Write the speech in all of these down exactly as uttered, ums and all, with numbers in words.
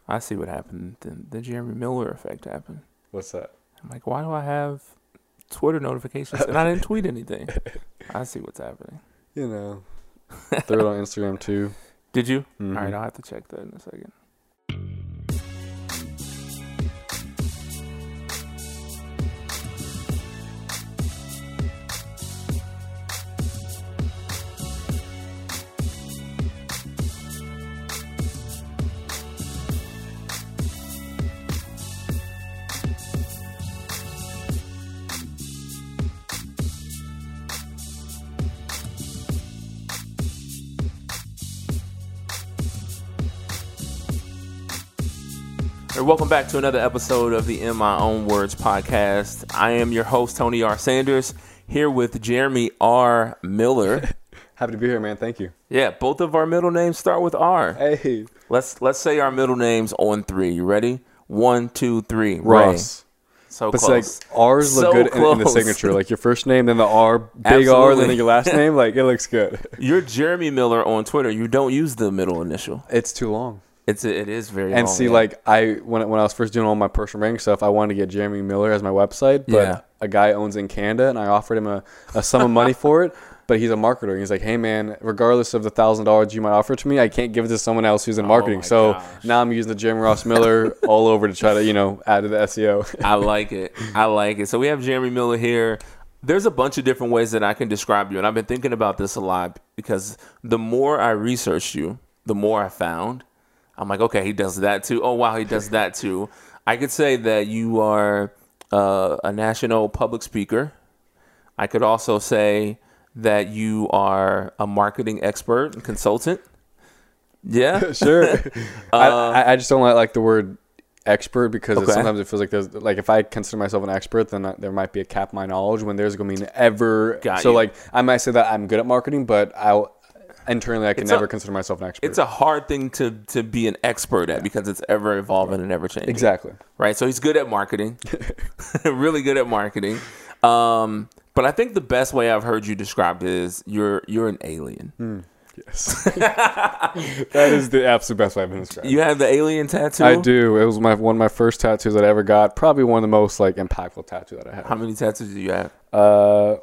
I see what happened. The, the Jeremy Miller effect happened. What's that? I'm like, why do I have Twitter notifications and I didn't tweet anything? I see what's happening. You know, throw it on Instagram too. Did you? Mm-hmm. All right, I'll have to check that in a second. Welcome back to another episode of the In My Own Words podcast. I am your host, Tony R. Sanders, here with Jeremy R. Miller. Happy to be here, man. Thank you. Yeah, both of our middle names start with R. Hey. Let's let's say our middle names on three. You ready? One, two, three. Ross. Ray. So but close. It's like R's look so good in, in the close. signature. Like your first name, then the R, big Absolutely. R, then your last name. Like it looks good. You're Jeremy Miller on Twitter. You don't use the middle initial. It's too long. It's a, it is very and long, see, yeah. like I when when I was first doing all my personal branding stuff, I wanted to get Jeremy Miller as my website, but Yeah. a guy owns in Canada, and I offered him a, a sum of money for it. But he's a marketer. He's like, hey man, regardless of the thousand dollars you might offer to me, I can't give it to someone else who's in marketing. my so gosh. now I'm using the Jeremy Ross Miller all over to try to you know add to the S E O. I like it. I like it. So we have Jeremy Miller here. There's a bunch of different ways that I can describe you, and I've been thinking about this a lot because the more I researched you, the more I found. I'm like, okay, he does that too. Oh, wow, he does that too. I could say that you are uh, a national public speaker. I could also say that you are a marketing expert and consultant. Yeah, Sure. Uh, I, I just don't like, like the word expert because Okay. it, sometimes it feels like there's like if I consider myself an expert, then I, there might be a cap in my knowledge when there's going to be an ever. Got so you. like I might say that I'm good at marketing, but I internally I can It's never a- consider myself an expert. It's a hard thing to to be an expert at because it's ever evolving and ever changing. exactly. Right? So he's good at marketing, really good at marketing. Um, but I think the best way I've heard you described it is you're you're an alien. Mm, yes. That is the absolute best way I've been described. You have the alien tattoo? I do. It was my one of my first tattoos that I ever got. Probably one of the most like impactful tattoo that I have. How many tattoos do you have? Uh,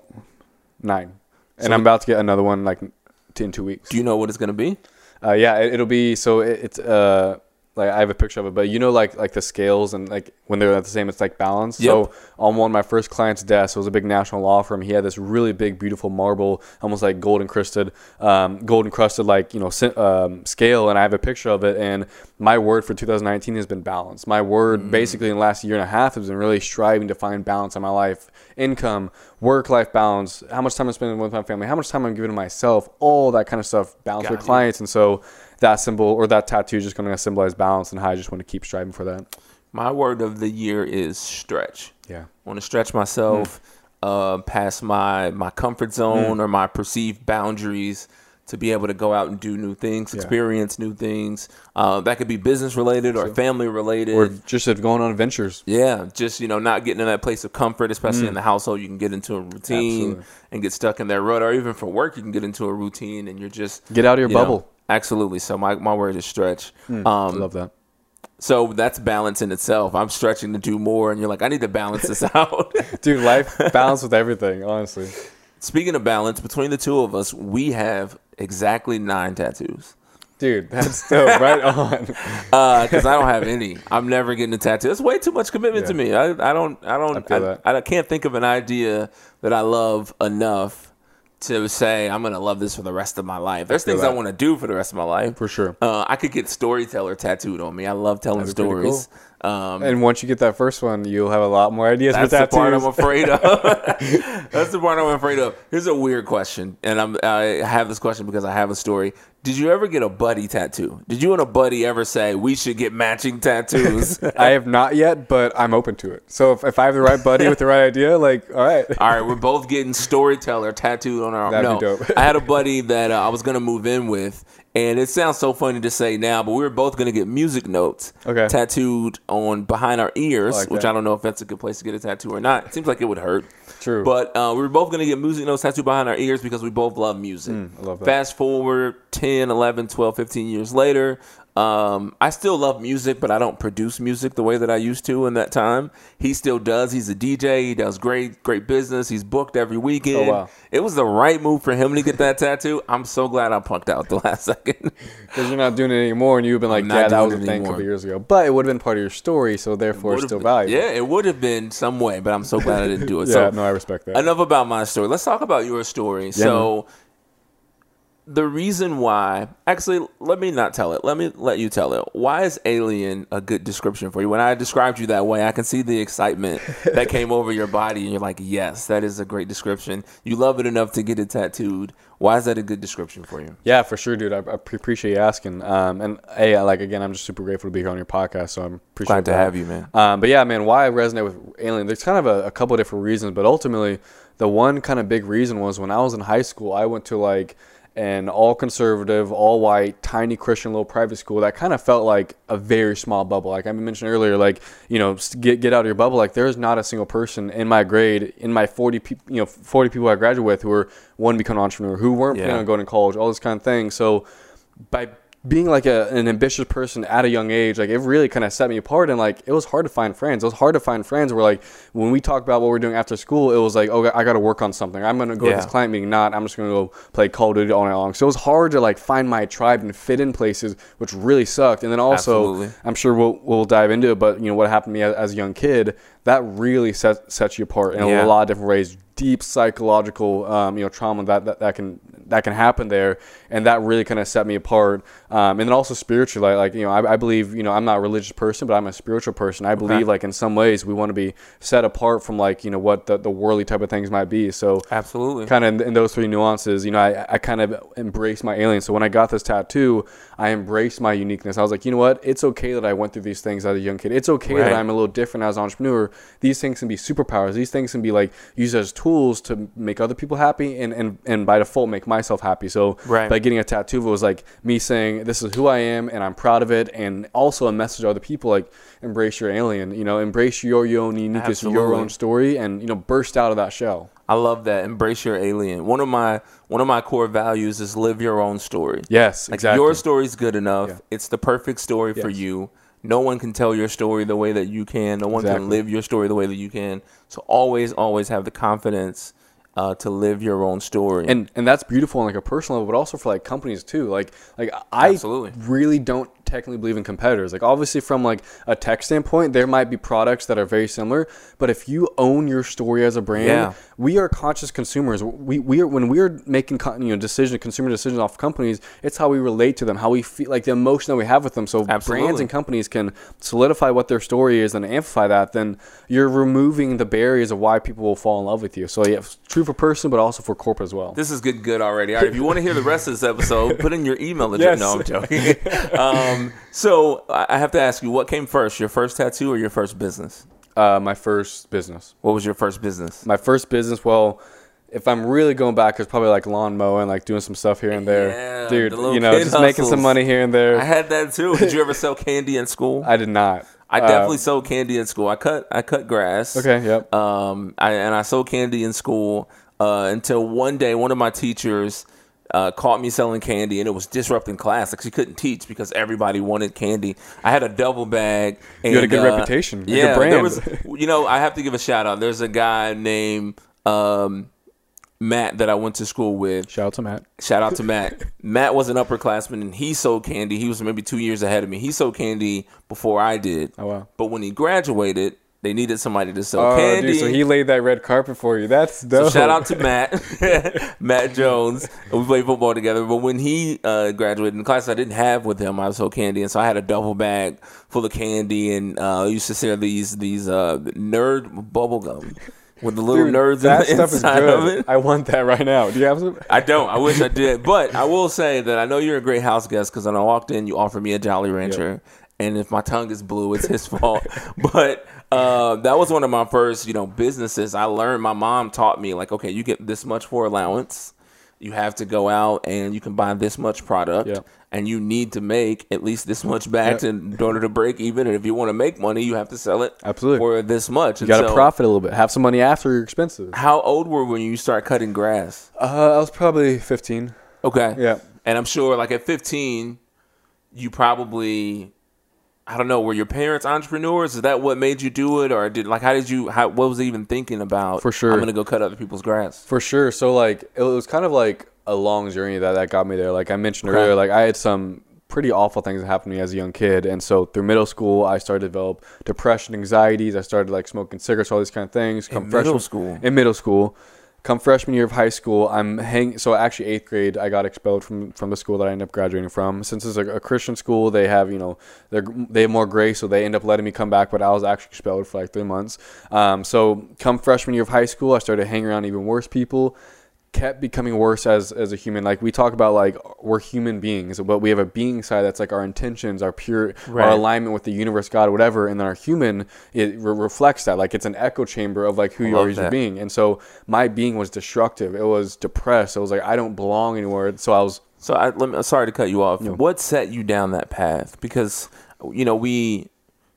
nine. And So- I'm about to get another one like t- in two weeks. Do you know what it's going to be? Uh, yeah, it, it'll be so it, it's uh like I have a picture of it, but you know like like the scales and like when they're at the same, it's like balanced. Yep. So on one of my first clients' desk, it was a big national law firm. He had this really big, beautiful marble, almost like gold encrusted, um, gold encrusted like you know si- um, scale, and I have a picture of it. And my word for two thousand nineteen has been balance. My word Mm. basically in the last year and a half has been really striving to find balance in my life, income, work-life balance, how much time I'm spending with my family, how much time I'm giving to myself, all that kind of stuff, balance Got with you. clients. And so that symbol or that tattoo is just going to symbolize balance and how I just want to keep striving for that. My word of the year is stretch. Yeah. I want to stretch myself uh, past my, my comfort zone or my perceived boundaries to be able to go out and do new things, Yeah. experience new things. Uh, that could be business related or family related. Or just if going on adventures. Yeah, just, you know, not getting in that place of comfort, especially in the household. You can get into a routine Absolutely. and get stuck in that rut, or even for work, you can get into a routine and you're just Get out of your you know, bubble. absolutely. So my, my word is stretch. I Um, love that. so that's balance in itself. I'm stretching to do more, and you're like, I need to balance this out. Dude, life balance with everything, honestly. Speaking of balance, between the two of us, we have exactly nine tattoos. Dude, that's still right on. Because I don't have any. I'm never getting a tattoo. It's way too much commitment Yeah. to me. I, I don't. I don't. I feel I, that. I can't think of an idea that I love enough to say I'm gonna love this for the rest of my life. There's feel things I that. want to do for the rest of my life. For sure. Uh, I could get storyteller tattooed on me. I love telling That'd be pretty stories. Um, And once you get that first one, you'll have a lot more ideas That's for the tattoos. part I'm afraid of. That's the part I'm afraid of. Here's a weird question, and I'm I have this question because I have a story. Did you ever get a buddy tattoo? Did you and a buddy ever say we should get matching tattoos? I have not yet, but I'm open to it. So if, if I have the right buddy with the right idea, like, all right. All right, we're both getting storyteller tattooed on our arm. That'd No, be dope. I had a buddy that uh, I was gonna move in with, and it sounds so funny to say now, but we were both gonna get music notes Okay. tattooed on behind our ears, I like which that. I don't know if that's a good place to get a tattoo or not. It seems like it would hurt. True. But uh, we were both going to get music notes tattooed behind our ears because we both love music. I love that. Fast forward ten, eleven, twelve, fifteen years later, Um, I still love music, but I don't produce music the way that I used to in that time. He still does. He's a D J. He does great, great business. He's booked every weekend. Oh, wow. It was the right move for him to get that tattoo. I'm so glad I punked out the last second. Because you're not doing it anymore, and you've been like, I'm not yeah, that doing was a it thing a anymore. couple years ago. But it would have been part of your story, so therefore it's Would've still been- valuable. Yeah, it would have been some way, but I'm so glad I didn't do it. Yeah, so no, I respect that. enough about my story. Let's talk about your story. so the reason why, actually, let me not tell it. Let me let you tell it. Why is alien a good description for you? When I described you that way, I can see the excitement that came over your body, and you're like, yes, that is a great description. You love it enough to get it tattooed. Why is that a good description for you? Yeah, for sure, dude. I, I pre- appreciate you asking. Um, and hey, I- like again, I'm just super grateful to be here on your podcast. So I'm appreciate Glad to that. have you, man. Um, but yeah, man, why I resonate with Alien? There's kind of a, a couple of different reasons, but ultimately, the one kind of big reason was when I was in high school, I went to like an all conservative, all white, tiny Christian little private school that kind of felt like a very small bubble. Like I mentioned earlier, like, you know, get get out of your bubble. Like there's not a single person in my grade, in my forty people, you know, forty people I graduated with who were one to become an entrepreneur, who weren't Yeah. planning on going to college, all this kind of thing. So by being like a, an ambitious person at a young age, like it really kind of set me apart. And like it was hard to find friends. It was hard to find friends where like when we talked about what we're doing after school, it was like, oh, I got to work on something. I'm going to go Yeah. to this client meeting, not I'm just going to go play Call of Duty all night long. So it was hard to like find my tribe and fit in places, which really sucked. And then also, Absolutely. I'm sure we'll we'll dive into it, but you know what happened to me as, as a young kid, that really set, sets you apart in Yeah. a lot of different ways. Deep psychological, um, you know, trauma that, that that can that can happen there, and that really kind of set me apart. Um, and then also spiritually, like, like you know, I, I believe, you know, I'm not a religious person, but I'm a spiritual person. I believe, like in some ways, we want to be set apart from like you know what the, the worldly type of things might be. So Absolutely. kind of in, in those three nuances, you know, I, I kind of embraced my alien. So when I got this tattoo, I embraced my uniqueness. I was like, you know what? It's okay that I went through these things as a young kid. It's okay Right. that I'm a little different as an entrepreneur. These things can be superpowers. These things can be like used as tools to make other people happy and, and, and by default make myself happy. So Right. by getting a tattoo, it was like me saying, this is who I am and I'm proud of it. And also a message to other people, like embrace your alien, you know, embrace your, your own uniqueness, your Absolutely. own story, and, you know, burst out of that shell. I love that. Embrace your alien. One of my one of my core values is live your own story. Yes, Like exactly. your story's good enough. Yeah. It's the perfect story for Yes. you. No one can tell your story the way that you can. No one Exactly. can live your story the way that you can. So always, always have the confidence uh, to live your own story. and and that's beautiful on like a personal level, but also for like companies too. Like like I Absolutely. really don't technically believe in competitors. Like obviously from like a tech standpoint, there might be products that are very similar, but if you own your story as a brand, Yeah. we are conscious consumers. We we are when we're making con- you know decision consumer decisions off companies, it's how we relate to them, how we feel, like the emotion that we have with them. So Absolutely. brands and companies can solidify what their story is and amplify that. Then you're removing the barriers of why people will fall in love with you. So yeah, it's true for person, but also for corporate as well. This is getting good already. All right, if you want to hear the rest of this episode, put in your email address. Yes. No, I'm joking. um, so I I have to ask you, what came first, your first tattoo or your first business? Uh, my first business. What was your first business? My first business, well, if I'm really going back, it's probably like lawn mowing, like doing some stuff here and there. Yeah, Dude, the little you know, kid just making hustles. some money here and there. I had that too. Did you ever sell candy in school? I did not. I Uh, definitely sold candy in school. I cut I cut grass. Okay, yep. Um, I, and I sold candy in school uh, until one day one of my teachers uh, caught me selling candy, and it was disrupting class. Like she couldn't teach because everybody wanted candy. I had a double bag. And, had a good uh, reputation, a good Yeah, brand. there was. You know, I have to give a shout out. There's a guy named um, Matt that I went to school with. Shout out to Matt. Shout out to Matt. Matt was an upperclassman, and he sold candy. He was maybe two years ahead of me. He sold candy before I did. Oh, wow. But when he graduated, they needed somebody to sell Oh, candy. dude, so he laid that red carpet for you. That's So dope. shout out to Matt, Matt Jones. We played football together. But when he uh, graduated in the class I didn't have with him, I sold candy, and so I had a duffel bag full of candy, and uh, I used to sell these these uh, nerd bubble gum with the little Dude, nerds that in the stuff is inside of good. it. I want that right now. Do you have some? I don't. I wish I did. But I will say that I know you're a great house guest because when I walked in, you offered me a Jolly Rancher. And if my tongue is blue, it's his fault. But uh, that was one of my first, you know, businesses. I learned, my mom taught me, like, okay, you get this much for allowance. You have to go out and you can buy this much product. Yep. And you need to make at least this much back Yep. in order to break even. And if you want to make money, you have to sell it Absolutely. for this much. You got to profit a little bit. Have some money after your expenses. How old were you when you start cutting grass? Uh, I was probably fifteen. Okay. Yeah. And I'm sure, like, at fifteen, you probably, I don't know, were your parents entrepreneurs? Is that what made you do it? Or did like, how did you, how, what was even thinking about, For sure. I'm going to go cut other people's grass? For sure. So like, it was kind of like a long journey that, that got me there. Like I mentioned Okay. earlier, like I had some pretty awful things that happened to me as a young kid. And so through middle school, I started to develop depression, anxieties. I started like smoking cigarettes, all these kind of things. Come In freshman- middle school? In middle school. Come freshman year of high school, I'm hang. So actually, eighth grade, I got expelled from, from the school that I ended up graduating from. Since it's a, a Christian school, they have you know they they have more grace, so they end up letting me come back. But I was actually expelled for like three months. Um, so come freshman year of high school, I started hanging around even worse people. Kept becoming worse as as a human. Like we talk about, like we're human beings, but we have a being side that's like our intentions, our pure, Right. our alignment with the universe, God, whatever. And then our human, it re- reflects that. Like it's an echo chamber of like who I you are love as a that. being. And so my being was destructive. It was depressed. It was like I don't belong anywhere. So I was So I, let me, sorry to cut you off. No. What set you down that path? Because, you know, we,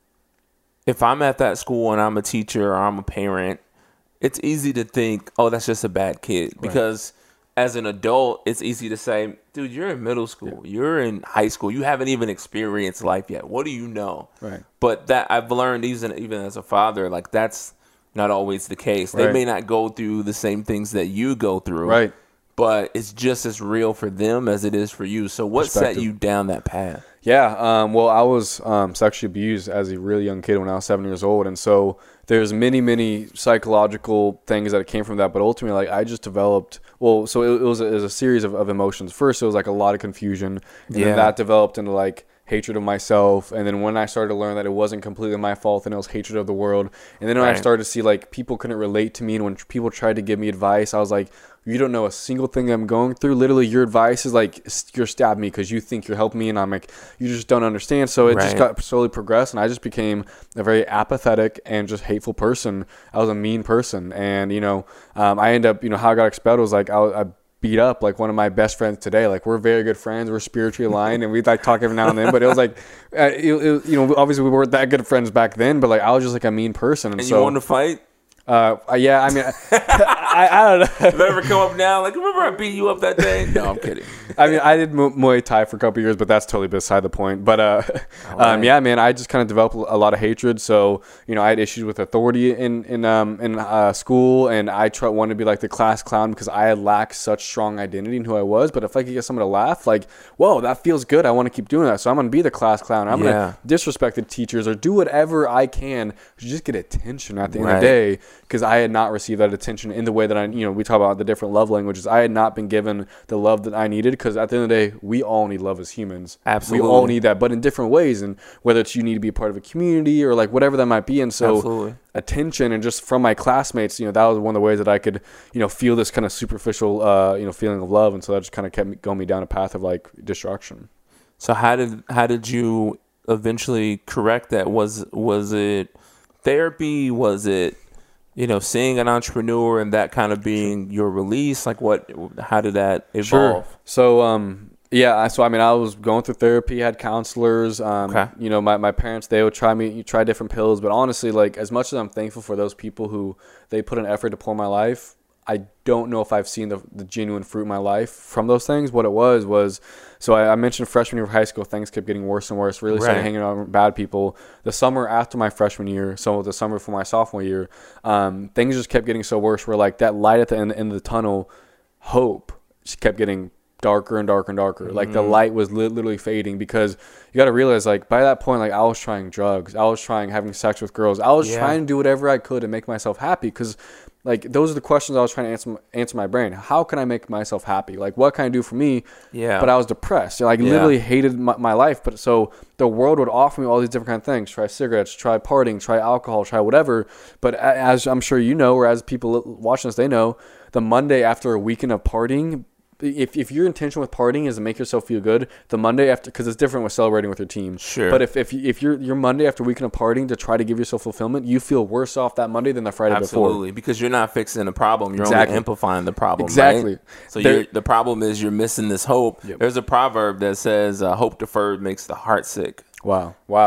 if I'm at that school and I'm a teacher or I'm a parent, it's easy to think, oh, that's just a bad kid. Because as an adult, it's easy to say, dude, you're in middle school. You're in high school. You haven't even experienced life yet. What do you know? Right. But that I've learned even, even as a father, like that's not always the case. They Right. may not go through the same things that you go through. Right. But it's just as real for them as it is for you. So what set Perspective. you down that path? Yeah, um, well, I was um, sexually abused as a really young kid when I was seven years old, and so there's many, many psychological things that came from that. But ultimately, like I just developed. Well, so it, it was a, it was a series of, of emotions. First, it was like a lot of confusion, and Yeah. then that developed into like hatred of myself. And then when I started to learn that it wasn't completely my fault, and it was hatred of the world. And then when I Right. started to see like people couldn't relate to me, and when people tried to give me advice, I was like, you don't know a single thing I'm going through. Literally, your advice is like you're stabbing me because you think you're helping me, and I'm like, you just don't understand. So it just Right. got slowly progressed, and I just became a very apathetic and just hateful person. I was a mean person, and you know, um, I ended up, you know, how I got expelled was like I, I beat up like one of my best friends today. Like we're very good friends, we're spiritually aligned, and we like talk every now and then. But it was like, uh, it, it, you know, obviously we weren't that good friends back then. But like I was just like a mean person, and, And so you want to fight? uh, yeah, I mean, I, I don't know. If ever come up now, like, remember I beat you up that day? No, I'm kidding. I mean, I did Mu- Muay Thai for a couple of years, but that's totally beside the point. But uh, right. um, yeah, man, I just kind of developed a lot of hatred. So you know, I had issues with authority in in um in uh, school, and I try, wanted to be like the class clown because I had lacked such strong identity in who I was. But if I could get someone to laugh, like, whoa, that feels good. I want to keep doing that. So I'm gonna be the class clown. I'm Yeah. gonna disrespect the teachers or do whatever I can to just get attention at the end of Right. the day, because I had not received that attention in the way that I, you know, we talk about the different love languages. I had not been given the love that I needed, because at the end of the day, we all need love as humans. Absolutely. We all need that, but in different ways. And whether it's you need to be a part of a community or like whatever that might be. And so Absolutely. attention, and just from my classmates, you know, that was one of the ways that I could, you know, feel this kind of superficial, uh, you know, feeling of love. And so that just kind of kept me going me down a path of like destruction. So how did how did you eventually correct that? Was was it therapy? Was it, you know, seeing an entrepreneur and that kind of being your release? Like what? How did that evolve? Sure. So, um, yeah, I- so I mean, I was going through therapy, had counselors. Um, Okay. You know, my, my parents, they would try me, you try different pills. But honestly, like, as much as I'm thankful for those people who they put an effort to pour my life, I don't know if I've seen the, the genuine fruit in my life from those things. What it was was, so I, I mentioned freshman year of high school, things kept getting worse and worse. Really started Right. hanging out with bad people. The summer after my freshman year, so the summer for my sophomore year, um, things just kept getting so worse. Where like that light at the end, end of the tunnel, hope, just kept getting darker and darker and darker. Mm-hmm. Like the light was li- literally fading, because you got to realize, like, by that point, like I was trying drugs, I was trying having sex with girls, I was Yeah. trying to do whatever I could to make myself happy, because like those are the questions I was trying to answer answer my brain. How can I make myself happy? Like, what can I do for me? Yeah. But I was depressed. Like, Yeah. literally hated my, my life. But so the world would offer me all these different kind of things. Try cigarettes, try partying, try alcohol, try whatever. But a- as I'm sure you know, or as people watching us, they know, the Monday after a weekend of partying, if if your intention with partying is to make yourself feel good, the Monday after, because it's different with celebrating with your team. Sure. But if if you, if you're your Monday after a weekend of partying to try to give yourself fulfillment, you feel worse off that Monday than the Friday before. Absolutely, because you're not fixing the problem. You're Exactly. only amplifying the problem. Exactly. Right? So There- you're, the problem is you're missing this hope. Yep. There's a proverb that says, uh, "Hope deferred makes the heart sick." Wow. Wow.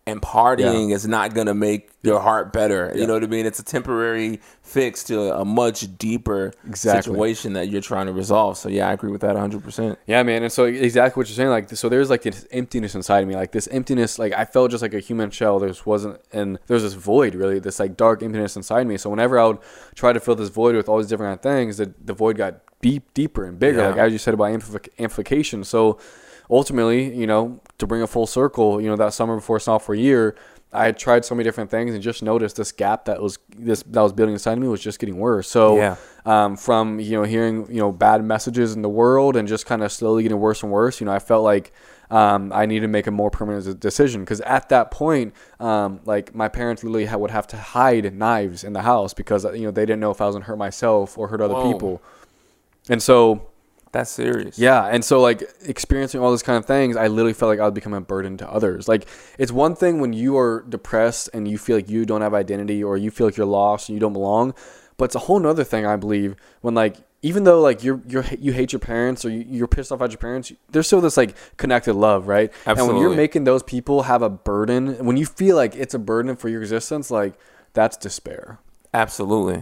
And partying Yeah. is not going to make your heart better. Yeah. You know what I mean? It's a temporary fix to a much deeper Exactly. situation that you're trying to resolve. So, yeah, I agree with that one hundred percent. Yeah, man. And so exactly what you're saying, like, so there's like this emptiness inside of me, like this emptiness, like I felt just like a human shell. There wasn't, and there's this void, really, this like dark emptiness inside me. So whenever I would try to fill this void with all these different kind of things, the, the void got deep, deeper and bigger, Yeah. like as you said about amplific- amplification. So ultimately, you know, to bring a full circle, you know, that summer before sophomore year, I had tried so many different things and just noticed this gap that was this that was building inside of me was just getting worse. So Yeah. um, from, you know, hearing, you know, bad messages in the world and just kind of slowly getting worse and worse, you know, I felt like um, I needed to make a more permanent decision. Because at that point, um, like my parents literally ha- would have to hide knives in the house because, you know, they didn't know if I was going to hurt myself or hurt other Whoa. people. And so... That's serious. Yeah, and so like experiencing all these kind of things, I literally felt like I would become a burden to others. Like it's one thing when you are depressed and you feel like you don't have identity or you feel like you're lost and you don't belong, but it's a whole nother thing, I believe, when like even though like you're you're you hate your parents or you, you're pissed off at your parents, there's still this like connected love, right? Absolutely. And when you're making those people have a burden, when you feel like it's a burden for your existence, like that's despair. Absolutely.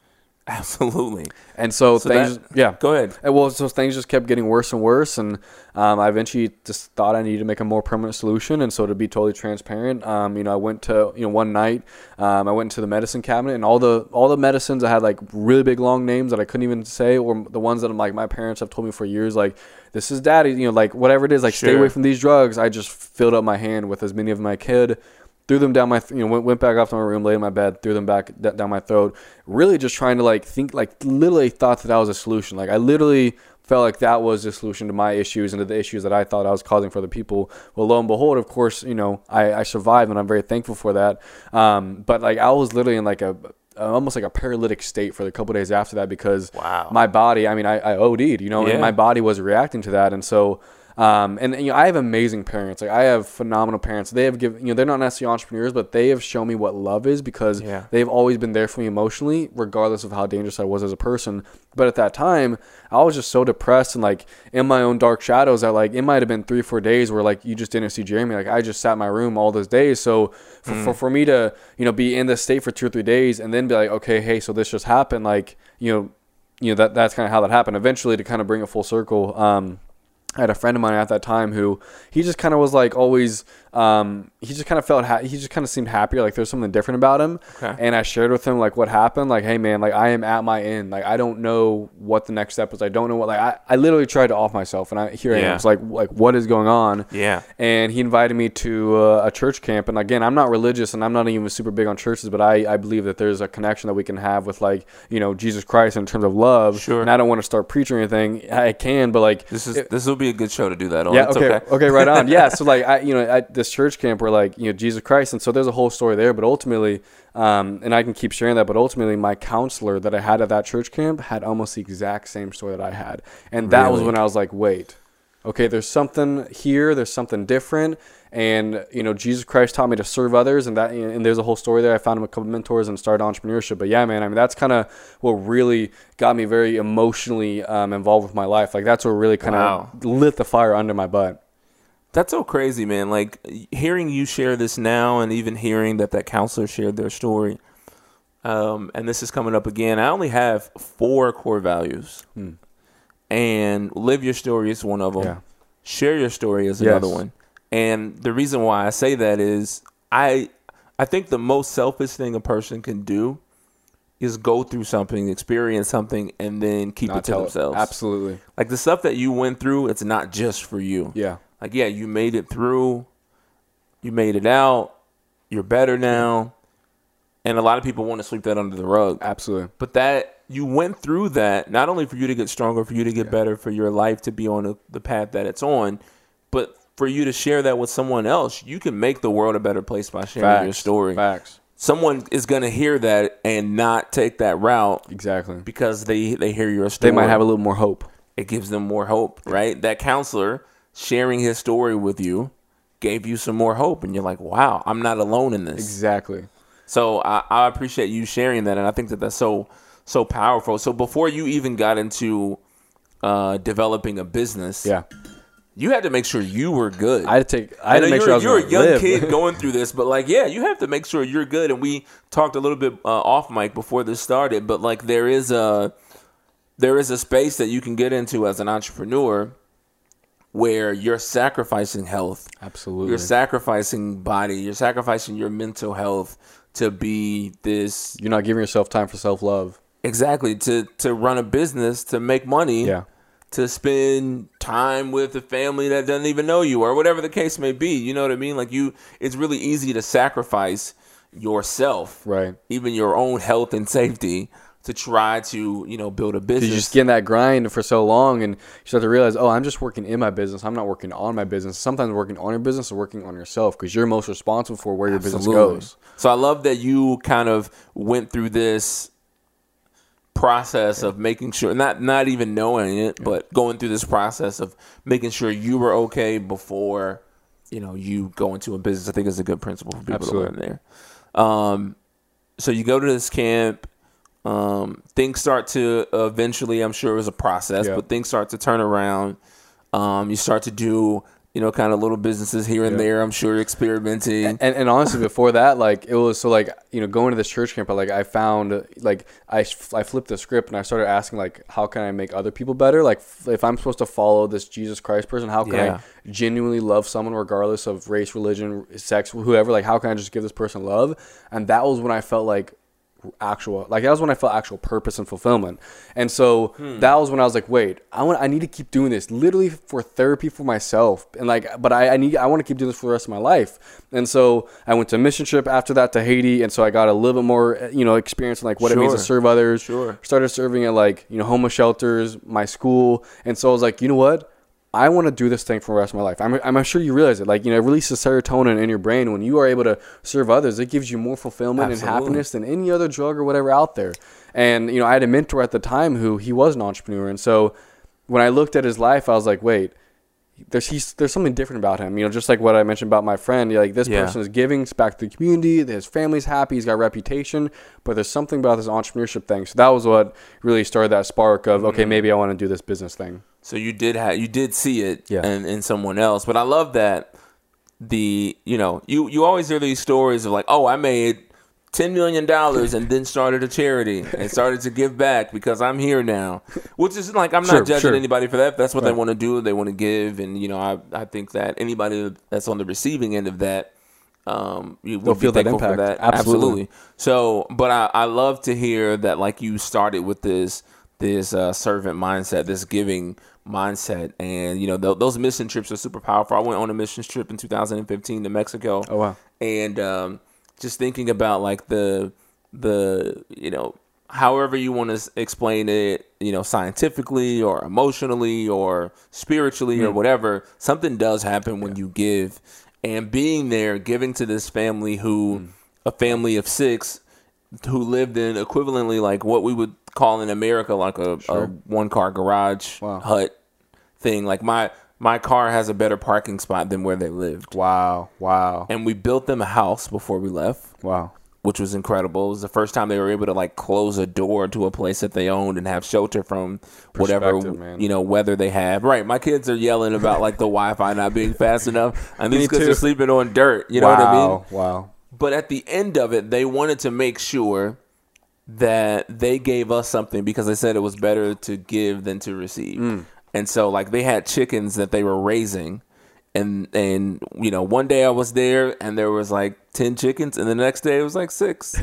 Absolutely. And so, So things, that- yeah. Go ahead. And well, so things just kept getting worse and worse, and um, I eventually just thought I needed to make a more permanent solution. And so, to be totally transparent, um, you know, I went to you know one night, um, I went into the medicine cabinet, and all the all the medicines I had like really big long names that I couldn't even say, or the ones that I'm like my parents have told me for years, like this is daddy, you know, like whatever it is, like stay Sure. away from these drugs. I just filled up my hand with as many of my kid. Threw them down my, th- you know, went, went back off to my room, laid in my bed, threw them back d- down my throat. Really just trying to like think, like literally thought that that was a solution. Like I literally felt like that was the solution to my issues and to the issues that I thought I was causing for other people. Well, lo and behold, of course, you know, I, I survived and I'm very thankful for that. Um, but like I was literally in like a, almost like a paralytic state for a couple days after that because Wow. my body, I mean, I, I O D'd, you know, Yeah. and my body was reacting to that. And so, Um, and, you know, I have amazing parents. Like I have phenomenal parents. They have given, you know, they're not necessarily entrepreneurs, but they have shown me what love is because Yeah. they've always been there for me emotionally, regardless of how dangerous I was as a person. But at that time, I was just so depressed and like in my own dark shadows that like it might have been three, four days where like you just didn't see Jeremy. Like I just sat in my room all those days. So for, Mm. for, for me to, you know, be in this state for two or three days and then be like, okay, hey, so this just happened. Like, you know, you know, that that's kind of how that happened. Eventually to kind of bring it full circle. Um, I had a friend of mine at that time who he just kind of was like always, um, he just kind of felt, ha- he just kind of seemed happier. Like there's something different about him. Okay. And I shared with him like what happened. Like, hey man, like I am at my end. Like I don't know what the next step is. I don't know what, like I, I literally tried to off myself and I, here I Yeah. am. It's like, like what is going on? Yeah. And he invited me to uh, a church camp. And again, I'm not religious and I'm not even super big on churches, but I, I believe that there's a connection that we can have with like, you know, Jesus Christ in terms of love. Sure. And I don't want to start preaching or anything. I can, but like, This is it- this will be a good show to do that on. yeah. It's Okay, okay. okay. Right on. Yeah. So like, I, you know, at this church camp where like, you know, Jesus Christ. And so there's a whole story there, but ultimately, um, and I can keep sharing that, but ultimately my counselor that I had at that church camp had almost the exact same story that I had. And that was Really? when I was like, wait, okay, there's something here. There's something different. And, you know, Jesus Christ taught me to serve others. And that, and there's a whole story there. I found him a couple mentors and started entrepreneurship. But yeah, man, I mean, that's kind of what really got me very emotionally um, involved with my life. Like that's what really kind of Wow. lit the fire under my butt. That's so crazy, man. Like hearing you share this now and even hearing that that counselor shared their story. Um, and this is coming up again. I only have four core values. Hmm. And live your story is one of them. Yeah. Share your story is Yes. another one. And the reason why I say that is I I think the most selfish thing a person can do is go through something, experience something, and then keep Not it to tell themselves. Absolutely. Like the stuff that you went through, it's not just for you. Yeah. Like, yeah, you made it through, you made it out, you're better now. And a lot of people want to sweep that under the rug. Absolutely. But that you went through that, not only for you to get stronger, for you to get Yeah. better, for your life to be on the, the path that it's on, but for you to share that with someone else. You can make the world a better place by sharing Facts. your story. Facts. Someone is going to hear that and not take that route Exactly. because they, they hear your story. They might have a little more hope. It gives them more hope, right? That counselor sharing his story with you gave you some more hope, and you're like, wow, I'm not alone in this. Exactly. So I, I appreciate you sharing that, and I think that that's so so powerful. So before you even got into uh, developing a business, Yeah. you had to make sure you were good. I had to take. I had to make sure I was You're a young live. kid going through this, but like, yeah, you have to make sure you're good. And we talked a little bit uh, off mic before this started, but like, there is a there is a space that you can get into as an entrepreneur where you're sacrificing health. Absolutely, you're sacrificing body. You're sacrificing your mental health to be this. You're not giving yourself time for self love. Exactly, to to run a business, to make money. Yeah. To spend time with a family that doesn't even know you, or whatever the case may be. You know what I mean? Like, you, it's really easy to sacrifice yourself, right? Even your own health and safety, to try to, you know, build a business. You just get in that grind for so long, and you start to realize, oh, I'm just working in my business. I'm not working on my business. Sometimes working on your business or working on yourself, because you're most responsible for where your Absolutely. business goes. So I love that you kind of went through this process of making sure, not not even knowing it, but going through this process of making sure you were okay before, you know, you go into a business. I think is a good principle for people Absolutely. to learn there. Um, so you go to this camp. Um, things start to eventually, I'm sure it was a process, yeah. but things start to turn around. Um, you start to do, you know, kind of little businesses here and yeah. there. I'm sure experimenting. And, and, and honestly, before that, like, it was so like, you know, going to this church camp, like I found like I, I flipped the script and I started asking like, how can I make other people better? Like, if I'm supposed to follow this Jesus Christ person, how can yeah. I genuinely love someone regardless of race, religion, sex, whoever? Like, how can I just give this person love? And that was when I felt like actual like that was when I felt actual purpose and fulfillment. And so hmm. that was when I was like, wait, I want I need to keep doing this literally for therapy for myself, and like but I, I need I want to keep doing this for the rest of my life. And so I went to a mission trip after that to Haiti, and so I got a little bit more, you know, experience in like what sure. it means to serve others. Sure. Started serving at like, you know, homeless shelters, my school. And so I was like, you know what, I want to do this thing for the rest of my life. I'm, I'm sure you realize it. Like, you know, it releases serotonin in your brain. When you are able to serve others, it gives you more fulfillment Absolutely. and happiness than any other drug or whatever out there. And, you know, I had a mentor at the time who, he was an entrepreneur. And so when I looked at his life, I was like, wait, there's he's, there's something different about him. You know, just like what I mentioned about my friend, you're like, this yeah. person is giving back to the community. His family's happy. He's got a reputation. But there's something about this entrepreneurship thing. So that was what really started that spark of, okay, maybe I want to do this business thing. So you did have you did see it yeah. in, in someone else, but I love that the you know you, you always hear these stories of like, oh, I made ten million dollars and then started a charity and started to give back because I'm here now, which is like, I'm not sure, judging sure. anybody for that. If that's what right. they want to do. They want to give, and you know I I think that anybody that's on the receiving end of that, um, you will feel that impact. For that. Absolutely. Absolutely. So, but I I love to hear that like you started with this this uh, servant mindset, this giving mindset, and you know th- those mission trips are super powerful. I went on a mission trip in two thousand fifteen to Mexico. Oh wow! And um, just thinking about like the the you know however you want to explain it, you know, scientifically or emotionally or spiritually mm. or whatever, something does happen when yeah. you give. And being there, giving to this family who mm. a family of six who lived in equivalently like what we would call in America like a, sure. a one car garage wow. hut thing. Like my my car has a better parking spot than where they lived. Wow. Wow. And we built them a house before we left. Wow. Which was incredible. It was the first time they were able to like close a door to a place that they owned and have shelter from whatever man. you know weather they have. Right. My kids are yelling about like the Wi-Fi not being fast enough. And these kids are sleeping on dirt. You know wow. what I mean? Wow. But at the end of it, they wanted to make sure that they gave us something because they said it was better to give than to receive. Mm. And so like they had chickens that they were raising, and and you know one day I was there and there was like ten chickens, and the next day it was like six.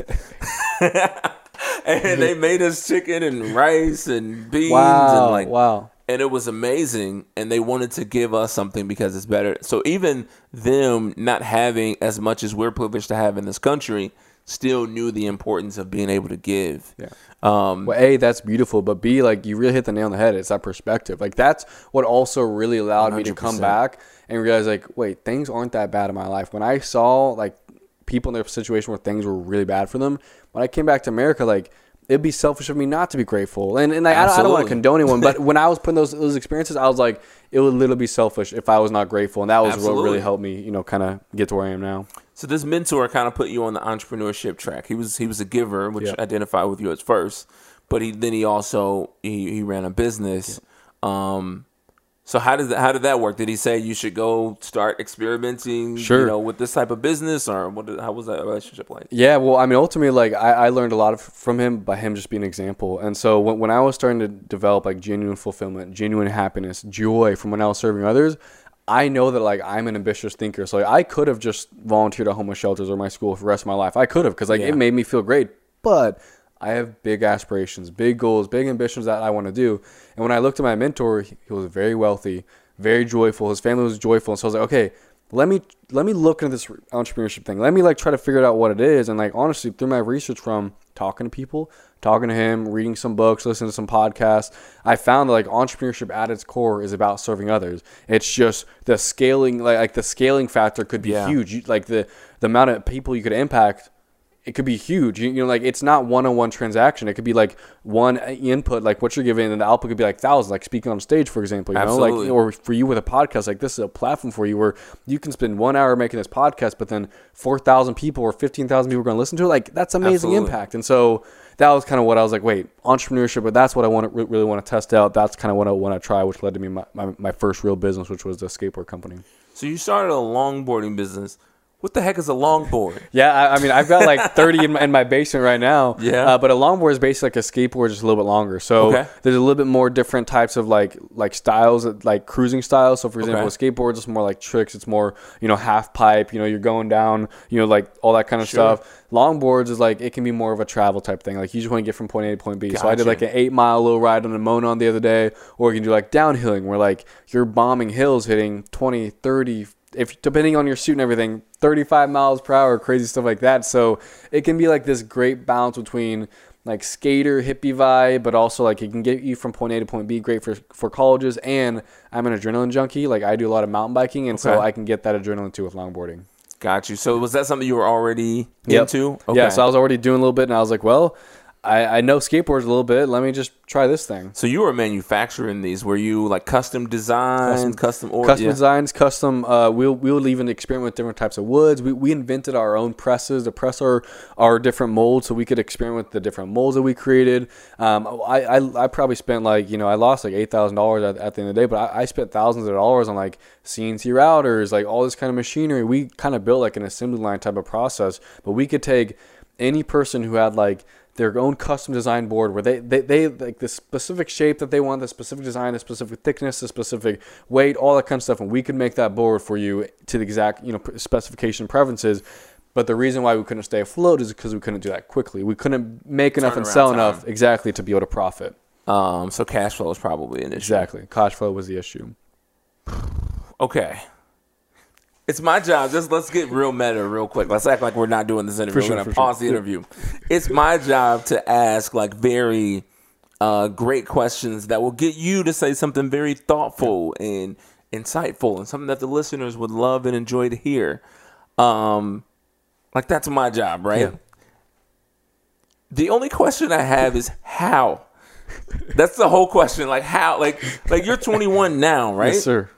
And they made us chicken and rice and beans wow. and like wow. And it was amazing, and they wanted to give us something because it's better. So even them not having as much as we're privileged to have in this country still knew the importance of being able to give. Yeah. Um, well, A, that's beautiful, but B, like you really hit the nail on the head. It's that perspective. Like that's what also really allowed one hundred percent me to come back and realize like, wait, things aren't that bad in my life. When I saw like people in their situation where things were really bad for them, when I came back to America, like it'd be selfish of me not to be grateful. And and like, I, don't, I don't want to condone anyone, but when I was putting those those experiences, I was like, it would literally be selfish if I was not grateful. And that was Absolutely. what really helped me, you know, kind of get to where I am now. So this mentor kind of put you on the entrepreneurship track. He was he was a giver, which yep. identified with you at first, but he then he also he, he ran a business. Yep. Um, So how does that, how did that work? Did he say you should go start experimenting, Sure. you know, with this type of business, or what? Did, how was that relationship like? Yeah, well, I mean, ultimately, like I, I learned a lot of, from him by him just being an example. And so when, when I was starting to develop like genuine fulfillment, genuine happiness, joy from when I was serving others, I know that like I'm an ambitious thinker. So like, I could have just volunteered at homeless shelters or my school for the rest of my life. I could have, because like Yeah. it made me feel great. But I have big aspirations, big goals, big ambitions that I want to do. And when I looked at my mentor, he he was very wealthy, very joyful. His family was joyful. And so I was like, okay, let me let me look into this entrepreneurship thing. Let me like try to figure out what it is. And like honestly, through my research from talking to people, talking to him, reading some books, listening to some podcasts, I found that like entrepreneurship at its core is about serving others. It's just the scaling, like, like the scaling factor could be Yeah. huge. You, like the the amount of people you could impact, it could be huge. You, you know, like it's not one-on-one transaction. It could be like one input, like what you're giving, and the output could be like thousands, like speaking on stage, for example, you Absolutely. know, like, or for you with a podcast, like this is a platform for you where you can spend one hour making this podcast, but then four thousand people or fifteen thousand people are going to listen to it. Like that's amazing Absolutely. impact. And so that was kind of what I was like, wait, entrepreneurship, but that's what I want to really want to test out. That's kind of what I want to try, which led to me my, my, my first real business, which was the skateboard company. So you started a longboarding business. What the heck is a longboard? Yeah, I, I mean, I've got like thirty in my, in my basement right now. Yeah. Uh, but a longboard is basically like a skateboard, just a little bit longer. So Okay. there's a little bit more different types of like like styles, like cruising styles. So for example, Okay. with skateboards, it's more like tricks. It's more, you know, half pipe. You know, you're going down. You know, like all that kind of Sure. stuff. Longboards is like it can be more of a travel type thing. Like you just want to get from point A to point B. So I did Gotcha. like an eight mile little ride on a Monon the other day, or you can do like downhilling, where like you're bombing hills, hitting twenty, thirty. If depending on your suit and everything, thirty-five miles per hour, crazy stuff like that. So it can be like this great balance between like skater hippie vibe, but also like it can get you from point A to point B, great for for colleges. And I'm an adrenaline junkie. Like I do a lot of mountain biking, and so Okay. I can get that adrenaline too with longboarding. Got you. So was that something you were already Yep. into? Yeah, so I was already doing a little bit, and I was like, well, I, I know skateboards a little bit. Let me just try this thing. So you were manufacturing these. Were you like custom designs, Custom- custom, or Custom yeah. designs, custom. Uh, we'll we'll even experiment with different types of woods. We we invented our own presses to press our, our different molds, so we could experiment with the different molds that we created. Um, I, I I probably spent like you know I lost like eight thousand dollars at at the end of the day, but I, I spent thousands of dollars on like C N C routers, like all this kind of machinery. We kind of built like an assembly line type of process, but we could take any person who had like their own custom design board where they, they, they like the specific shape that they want, the specific design, the specific thickness, the specific weight, all that kind of stuff. And we could make that board for you to the exact, you know, specification preferences. But the reason why we couldn't stay afloat is because we couldn't do that quickly. We couldn't make enough and Turnaround sell time. enough exactly to be able to profit. Um, so cash flow is probably an issue. Exactly. Cash flow was the issue. Okay. It's my job. Just let's get real meta real quick. Let's act like we're not doing this interview. For sure, we're gonna for pause sure. the interview. It's my job to ask like very uh, great questions that will get you to say something very thoughtful and insightful and something that the listeners would love and enjoy to hear. Um, like that's my job, right? Yeah. The only question I have is how. That's the whole question. Like how? Like like you're twenty-one now, right? Yes, sir.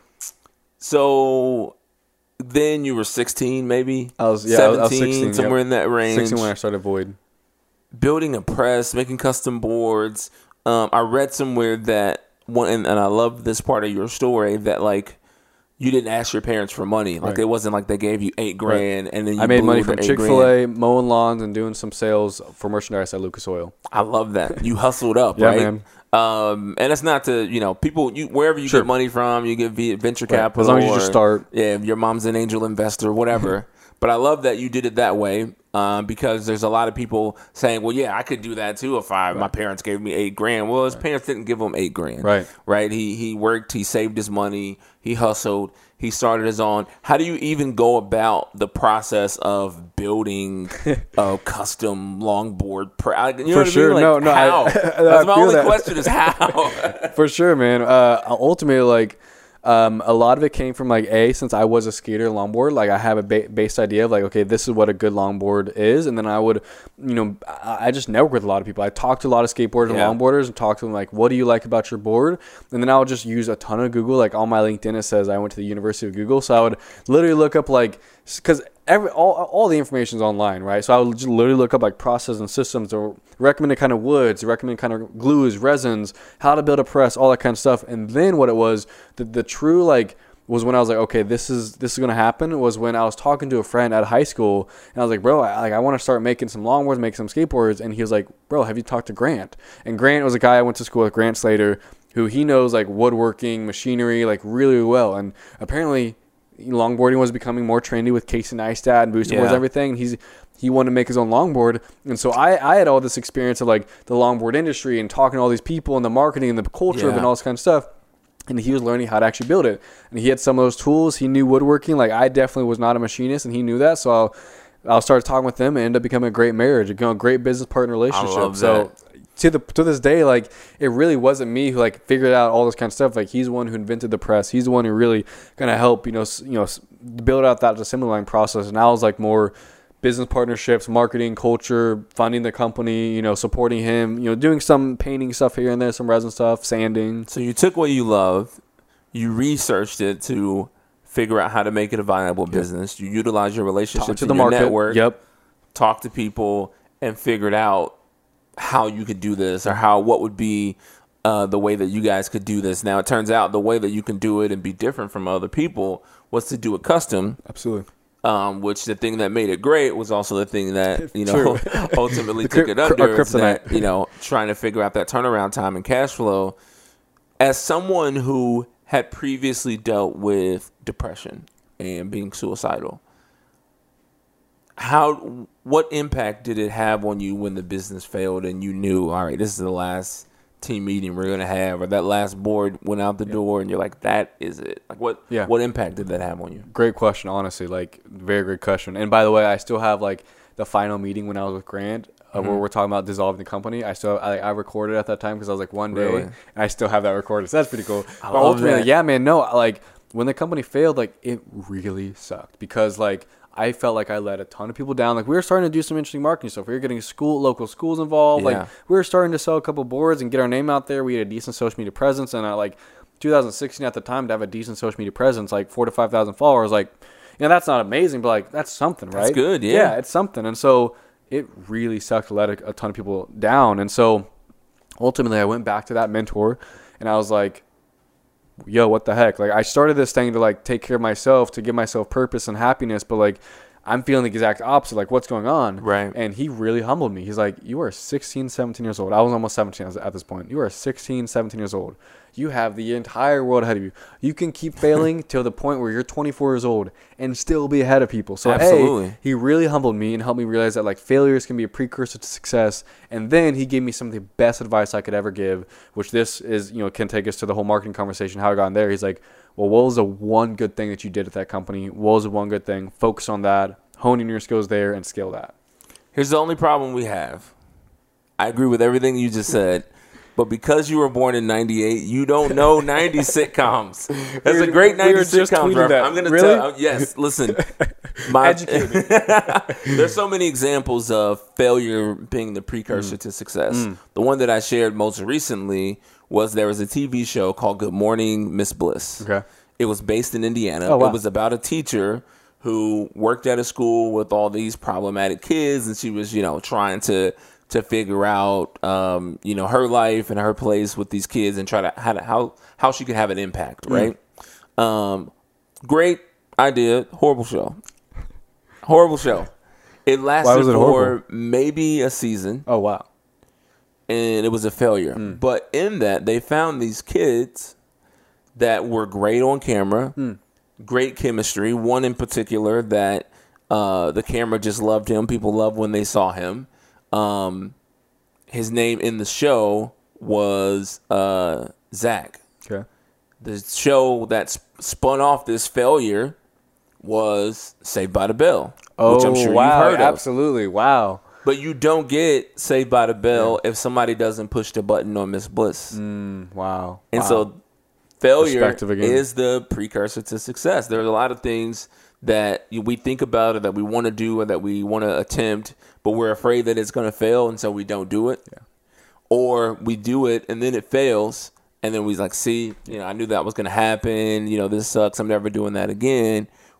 So then you were sixteen, maybe. I was yeah, I was- I was seventeen, sixteen, somewhere yep. in that range. sixteen when I started Void. Building a press, making custom boards. Um, I read somewhere that one, and, and I love this part of your story that like you didn't ask your parents for money. Like Right. it wasn't like they gave you eight grand and then you I made blew money the from eight Chick-fil-A, grand. mowing lawns, and doing some sales for merchandise at Lucas Oil. I love that you hustled up, Yeah, right? man. Um, and it's not to you know people you wherever you Sure. get money from, you get via venture Right. capital. As long as you just or- start. Yeah, your mom's an angel investor, whatever. But I love that you did it that way um, because there's a lot of people saying, well, yeah, I could do that too if I, my parents gave me eight grand. Well, his parents didn't give him eight grand. Right. Right. He, he worked, he saved his money, he hustled, he started his own. How do you even go about the process of building a custom longboard? Pr- I- you know For what sure. I mean? No, Like, no, I- how? I That's my feel only that. question is how. For sure, man. Uh, ultimately, like, um, a lot of it came from like a since I was a skater longboard, like I have a ba- base idea of like, okay, this is what a good longboard is, and then I would, you know, I, I just network with a lot of people. I talk to a lot of skateboarders Yeah. and longboarders and talk to them like, what do you like about your board? And then I would just use a ton of Google. Like on my LinkedIn, it says I went to the University of Google, so I would literally look up like because every all all the information's online, right? So I would just literally look up like process and systems, or recommended kind of woods, recommended kind of glues, resins, how to build a press, all that kind of stuff. And then what it was, the the true like was when I was like, okay, this is this is gonna happen. Was when I was talking to a friend at high school, and I was like, bro, I, like I want to start making some longboards, make some skateboards. And he was like, bro, have you talked to Grant? And Grant was a guy I went to school with, Grant Slater, who he knows like woodworking, machinery, like really well. And apparently, longboarding was becoming more trendy with Casey Neistat and Booster boards and everything. And he's he wanted to make his own longboard. And so I, I had all this experience of like the longboard industry and talking to all these people and the marketing and the culture yeah. and all this kind of stuff. And he was learning how to actually build it. And he had some of those tools. He knew woodworking. Like I definitely was not a machinist, and he knew that. So I'll, I'll start talking with him and end up becoming a great marriage, a great business partner relationship. I love so that. to the to this day, like it really wasn't me who like figured out all this kind of stuff. Like he's the one who invented the press. He's the one who really kind of helped, you know, you know, build out that assembly line process. And I was like more business partnerships, marketing, culture, funding the company, you know, supporting him, you know, doing some painting stuff here and there, some resin stuff, sanding. So you took what you love, you researched it to figure out how to make it a viable yep. business. You utilize your relationships to in the your market. network. Yep. Talk to people and figured out how you could do this, or how what would be uh, the way that you guys could do this. Now it turns out the way that you can do it and be different from other people was to do it custom. Absolutely. Um, which the thing that made it great was also the thing that, you know, ultimately took it under. That, you know, trying to figure out that turnaround time and cash flow. As someone who had previously dealt with depression and being suicidal, how what impact did it have on you when the business failed and you knew, all right, this is the last team meeting we're gonna have, or that last board went out the yeah. door, and you're like, that is it? Like, what yeah. what impact did that have on you? Great question, honestly. Like, very great question. And by the way, I still have like the final meeting when I was with Grant, uh, mm-hmm. where we're talking about dissolving the company. I still I, I recorded at that time because I was like one day, really? And I still have that recorded. So that's pretty cool. I but love ultimately, that. yeah, man, no, like when the company failed, like it really sucked because like I felt like I let a ton of people down. Like we were starting to do some interesting marketing stuff. We were getting school, local schools involved. Yeah. Like we were starting to sell a couple boards and get our name out there. We had a decent social media presence, and uh, like two thousand sixteen at the time to have a decent social media presence, like four to five thousand followers. Like, you know, that's not amazing, but like that's something, right? That's good, yeah. Yeah, it's something. And so it really sucked to let a, a ton of people down. And so ultimately, I went back to that mentor, and I was like, yo, what the heck? Like I started this thing to like take care of myself, to give myself purpose and happiness, but like I'm feeling the exact opposite. Like what's going on? Right. And he really humbled me. He's like, you are sixteen, seventeen years old. I was almost seventeen at this point. You are sixteen, seventeen years old. You have the entire world ahead of you. You can keep failing till the point where you're twenty-four years old and still be ahead of people. So absolutely. A, he really humbled me and helped me realize that like failures can be a precursor to success. And then he gave me some of the best advice I could ever give, which this is, you know, can take us to the whole marketing conversation, how I got in there. He's like, well, what was the one good thing that you did at that company? What was the one good thing? Focus on that, honing your skills there, and scale that. Here's the only problem we have. I agree with everything you just said. But because you were born in ninety-eight, you don't know nineties sitcoms. That's a great nineties we sitcom reference. I'm going to really? tell. Yes, listen. My, Educate me. There's so many examples of failure being the precursor mm. to success. Mm. The one that I shared most recently was there was a T V show called Good Morning, Miss Bliss. Okay. It was based in Indiana. Oh, wow. It was about a teacher who worked at a school with all these problematic kids, and she was, you know, trying to to figure out, um, you know, her life and her place with these kids and try to how to, how how she could have an impact, right? Mm. Um, great idea, horrible show, horrible show. It lasted it for horrible? maybe a season. Oh wow! And it was a failure. Mm. But in that, they found these kids that were great on camera, mm. great chemistry. One in particular that uh, the camera just loved him. People loved when they saw him. Um, his name in the show was uh, Zach. Okay. The show that sp- spun off this failure was Saved by the Bell, oh, which I'm sure wow, you've heard of. Absolutely, wow. But you don't get Saved by the Bell yeah. if somebody doesn't push the button on Miss Bliss. Mm, wow. And wow. so failure is the precursor to success. There are a lot of things that we think about or that we want to do or that we want to attempt, but we're afraid that it's going to fail, and so we don't do it. Yeah. Or we do it, and then it fails, and then we like, see, you know, I knew that was going to happen. You know, this sucks. I'm never doing that again.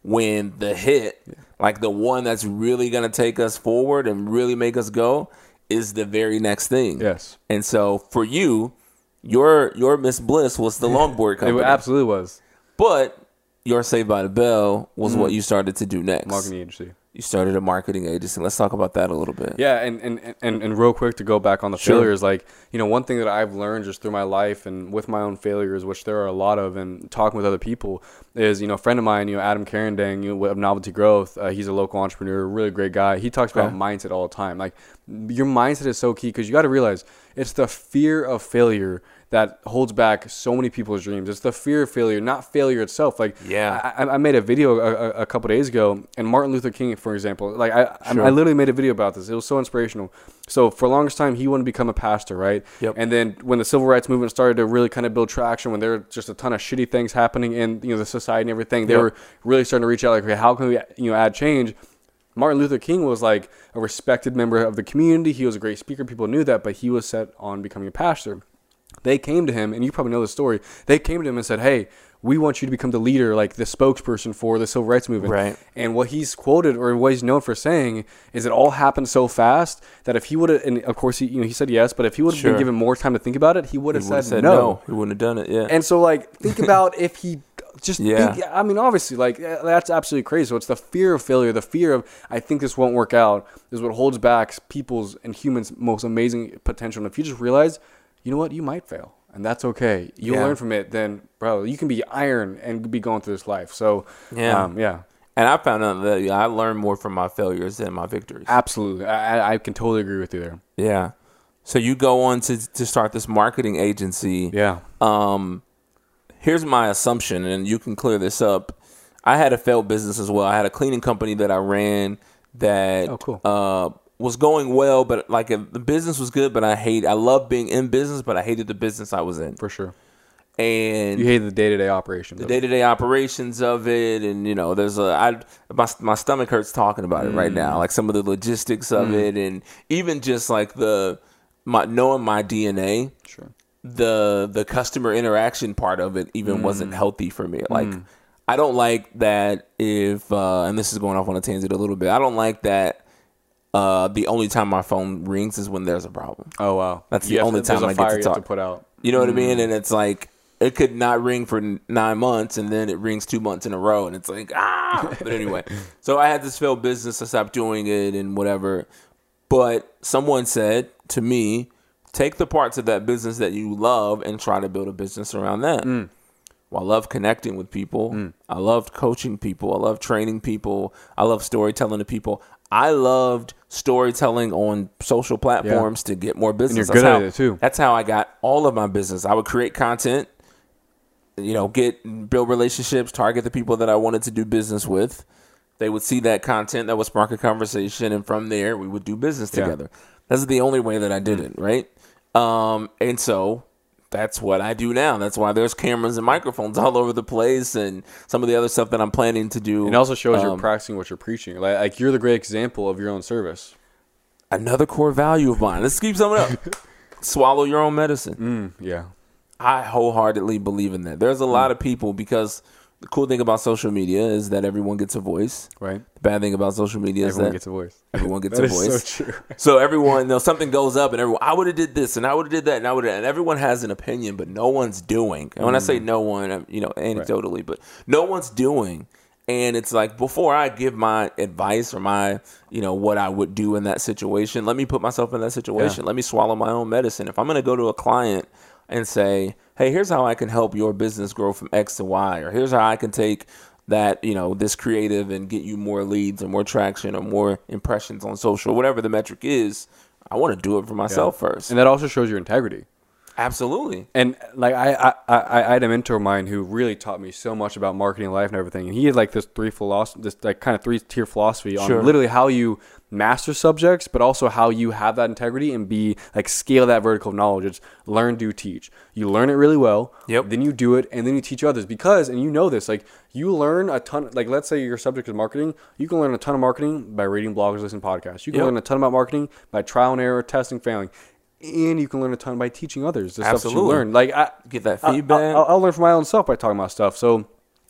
when the hit, yeah. like the one that's really going to take us forward and really make us go, is the very next thing. Yes. And so for you, your your Miss Bliss was the longboard company. It absolutely was. But your Saved by the Bell was mm. what you started to do next. Marketing agency. You started a marketing agency. Let's talk about that a little bit. Yeah, and and, and, and real quick to go back on the sure. failures, like, you know, one thing that I've learned just through my life and with my own failures, which there are a lot of, and talking with other people, is, you know, a friend of mine, you know, Adam Carandang, you know, of Novelty Growth, uh, he's a local entrepreneur, really great guy. He talks about okay. mindset all the time. Like, your mindset is so key because you got to realize it's the fear of failure that holds back so many people's dreams. It's the fear of failure, not failure itself. Like, yeah, I, I made a video a, a couple days ago, and Martin Luther King, for example, like I, sure. I, I literally made a video about this. It was so inspirational. So for the longest time, he wanted to become a pastor, right? Yep. And then when the civil rights movement started to really kind of build traction, when there were just a ton of shitty things happening in, you know, the society and everything, they yep. were really starting to reach out, like, okay, how can we, you know, add change? Martin Luther King was like a respected member of the community. He was a great speaker. People knew that, but he was set on becoming a pastor. They came to him, and you probably know the story. They came to him and said, hey, we want you to become the leader, like the spokesperson for the civil rights movement. Right. And what he's quoted, or what he's known for saying, is it all happened so fast that if he would have, and of course, he, you know, he said yes, but if he would have sure. been given more time to think about it, he would have said, said no. no. He wouldn't have done it, yeah. And so, like, think about if he just, yeah. think, I mean, obviously, like, that's absolutely crazy. So it's the fear of failure, the fear of, I think this won't work out, is what holds back people's and humans' most amazing potential. And if you just realize, you know what, you might fail. And that's okay. You yeah. learn from it, then, bro, you can be iron and be going through this life. So, yeah. Um, yeah. And I found out that I learned more from my failures than my victories. Absolutely. I, I can totally agree with you there. Yeah. So you go on to, to start this marketing agency. Yeah. Um, here's my assumption, and you can clear this up. I had a failed business as well. I had a cleaning company that I ran that oh, cool. uh, was going well, but like the business was good, but I hate, I love being in business, but I hated the business I was in. For sure. And you hated the day-to-day operations. The day-to-day operations of it. And, you know, there's a, I, my, my stomach hurts talking about it mm. right now. Like some of the logistics of mm. it. And even just like the, my, knowing my D N A, sure. the, the customer interaction part of it even mm. wasn't healthy for me. Like, mm. I don't like that if, uh, and this is going off on a tangent a little bit. I don't like that. Uh, the only time my phone rings is when there's a problem. Oh, wow. That's the only time I get to talk. To put out. You know what mm. I mean? And it's like, it could not ring for nine months, and then it rings two months in a row, and it's like, ah. But anyway, so I had this failed business. I stopped doing it and whatever. But someone said to me, take the parts of that business that you love and try to build a business around them. Mm. Well, I love connecting with people. Mm. I loved coaching people. I love training people. I love storytelling to people. I loved storytelling on social platforms yeah. to get more business. And you're good that's at how, it too. That's how I got all of my business. I would create content, you know, get build relationships, target the people that I wanted to do business with. They would see that content, that would spark a conversation, and from there we would do business yeah. together. That's the only way that I did mm. it, right? Um, and so that's what I do now. That's why there's cameras and microphones all over the place, and some of the other stuff that I'm planning to do. It also shows um, you're practicing what you're preaching. Like, like you're the great example of your own service. Another core value of mine. Let's keep something up. Swallow your own medicine. Mm, yeah. I wholeheartedly believe in that. There's a mm. lot of people, because the cool thing about social media is that everyone gets a voice. Right. The bad thing about social media everyone is that gets a voice. Everyone gets that a voice. Is so true. So everyone, you know, something goes up, and everyone, I would have did this, and I would have did that, and I would have, and everyone has an opinion, but no one's doing. And when mm. I say no one, you know, anecdotally, right. but no one's doing. And it's like, before I give my advice or my, you know, what I would do in that situation, let me put myself in that situation. Yeah. Let me swallow my own medicine. If I'm going to go to a client and say, hey, here's how I can help your business grow from X to Y, or here's how I can take that, you know, this creative and get you more leads or more traction or more impressions on social, whatever the metric is, I want to do it for myself yeah. first. And that also shows your integrity. Absolutely. And like I, I, I, I had a mentor of mine who really taught me so much about marketing, life, and everything. And he had like this three philosophy, this like kind of three tier philosophy on sure. literally how you master subjects, but also how you have that integrity and be like scale that vertical of knowledge. It's learn, do, teach. You learn it really well. Yep. Then you do it, and then you teach others, because, and you know this, like you learn a ton. Like let's say your subject is marketing, you can learn a ton of marketing by reading blogs, listening to podcasts. You can yep. learn a ton about marketing by trial and error, testing, failing. And you can learn a ton by teaching others the Absolutely. stuff that you learn. Like I get that feedback. I'll, I'll learn from my own self by talking about stuff. So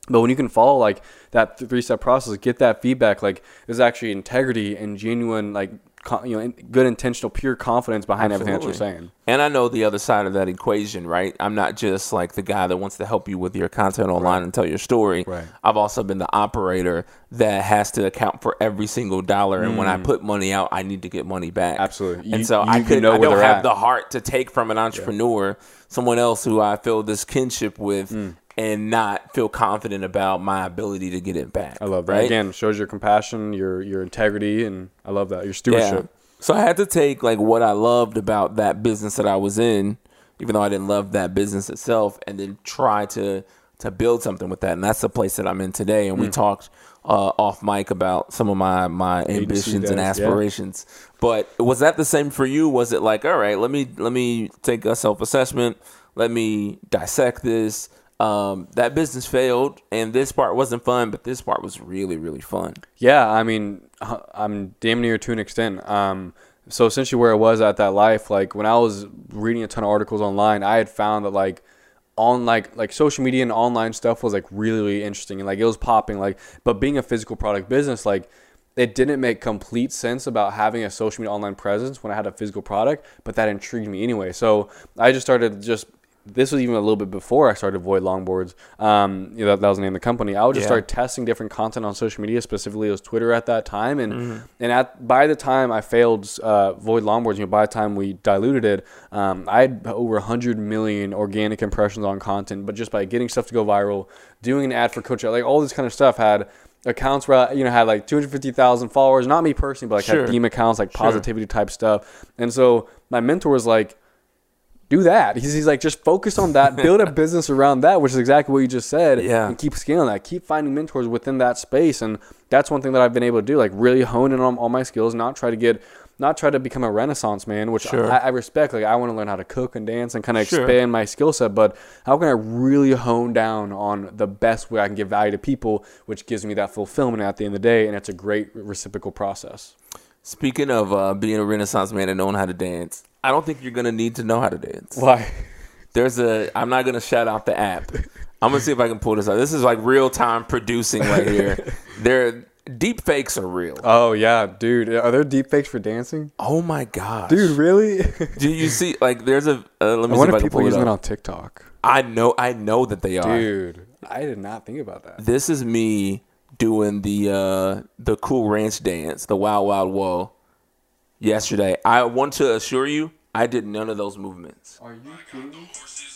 But when you can follow like that three step process, get that feedback, like there's actually integrity and genuine, like, you know, good intentional, pure confidence behind Absolutely. everything that you're saying. And I know the other side of that equation, right? I'm not just like the guy that wants to help you with your content online right. and tell your story. Right. I've also been the operator that has to account for every single dollar. And mm. when I put money out, I need to get money back. Absolutely. And you, so you, I, could, know I where don't have at. the heart to take from an entrepreneur, yeah. someone else who I feel this kinship with. Mm. and not feel confident about my ability to get it back. I love that. Right? Again, shows your compassion, your your integrity, and I love that. Your stewardship. Yeah. So I had to take like what I loved about that business that I was in, even though I didn't love that business itself, and then try to to build something with that. And that's the place that I'm in today. And mm. we talked uh, off mic about some of my, my ambitions and aspirations. Yeah. But was that the same for you? Was it like, all right, let me let me take a self-assessment. Let me dissect this. Um, that business failed, and this part wasn't fun, but this part was really, really fun. Yeah, I mean, I'm damn near to an extent. Um, so essentially where I was at that life, like when I was reading a ton of articles online, I had found that like on like like social media and online stuff was like really, really interesting, and like it was popping. Like, but being a physical product business, like it didn't make complete sense about having a social media online presence when I had a physical product, but that intrigued me anyway. So I just started just. This was even a little bit before I started Void Longboards. Um, you know, that, that was the name of the company. I would just yeah. start testing different content on social media, specifically it was Twitter at that time. And mm-hmm. and at by the time I failed uh, Void Longboards, you know, by the time we diluted it, um, I had over one hundred million organic impressions on content. But just by getting stuff to go viral, doing an ad for Coach, like all this kind of stuff had accounts where, you know, had like two hundred fifty thousand followers. Not me personally, but like sure. had theme accounts, like sure. positivity type stuff. And so my mentor was like, do that. He's, he's like, just focus on that, build a business around that, which is exactly what you just said. Yeah. And keep scaling that. Keep finding mentors within that space. And that's one thing that I've been able to do, like really hone in on all my skills, not try to get, not try to become a Renaissance man, which sure. I, I respect. Like I want to learn how to cook and dance and kind of sure. expand my skill set, but how can I really hone down on the best way I can give value to people, which gives me that fulfillment at the end of the day. And it's a great reciprocal process. Speaking of uh, being a Renaissance man and knowing how to dance, I don't think you're going to need to know how to dance. Why? There's a, I'm not going to shout out the app. I'm going to see if I can pull this out. This is like real time producing right here. There, deep fakes are real. Oh yeah, dude. Are there deep fakes for dancing? Oh my gosh. Dude, really? Do you see, like there's a, uh, let me I see wonder if I can people pull it using up. it on TikTok. I know, I know that they are. Dude, I did not think about that. This is me doing the, uh, the Cool Ranch dance, the Wild Wild Whoa yesterday. I want to assure you, I did none of those movements. Are you kidding me?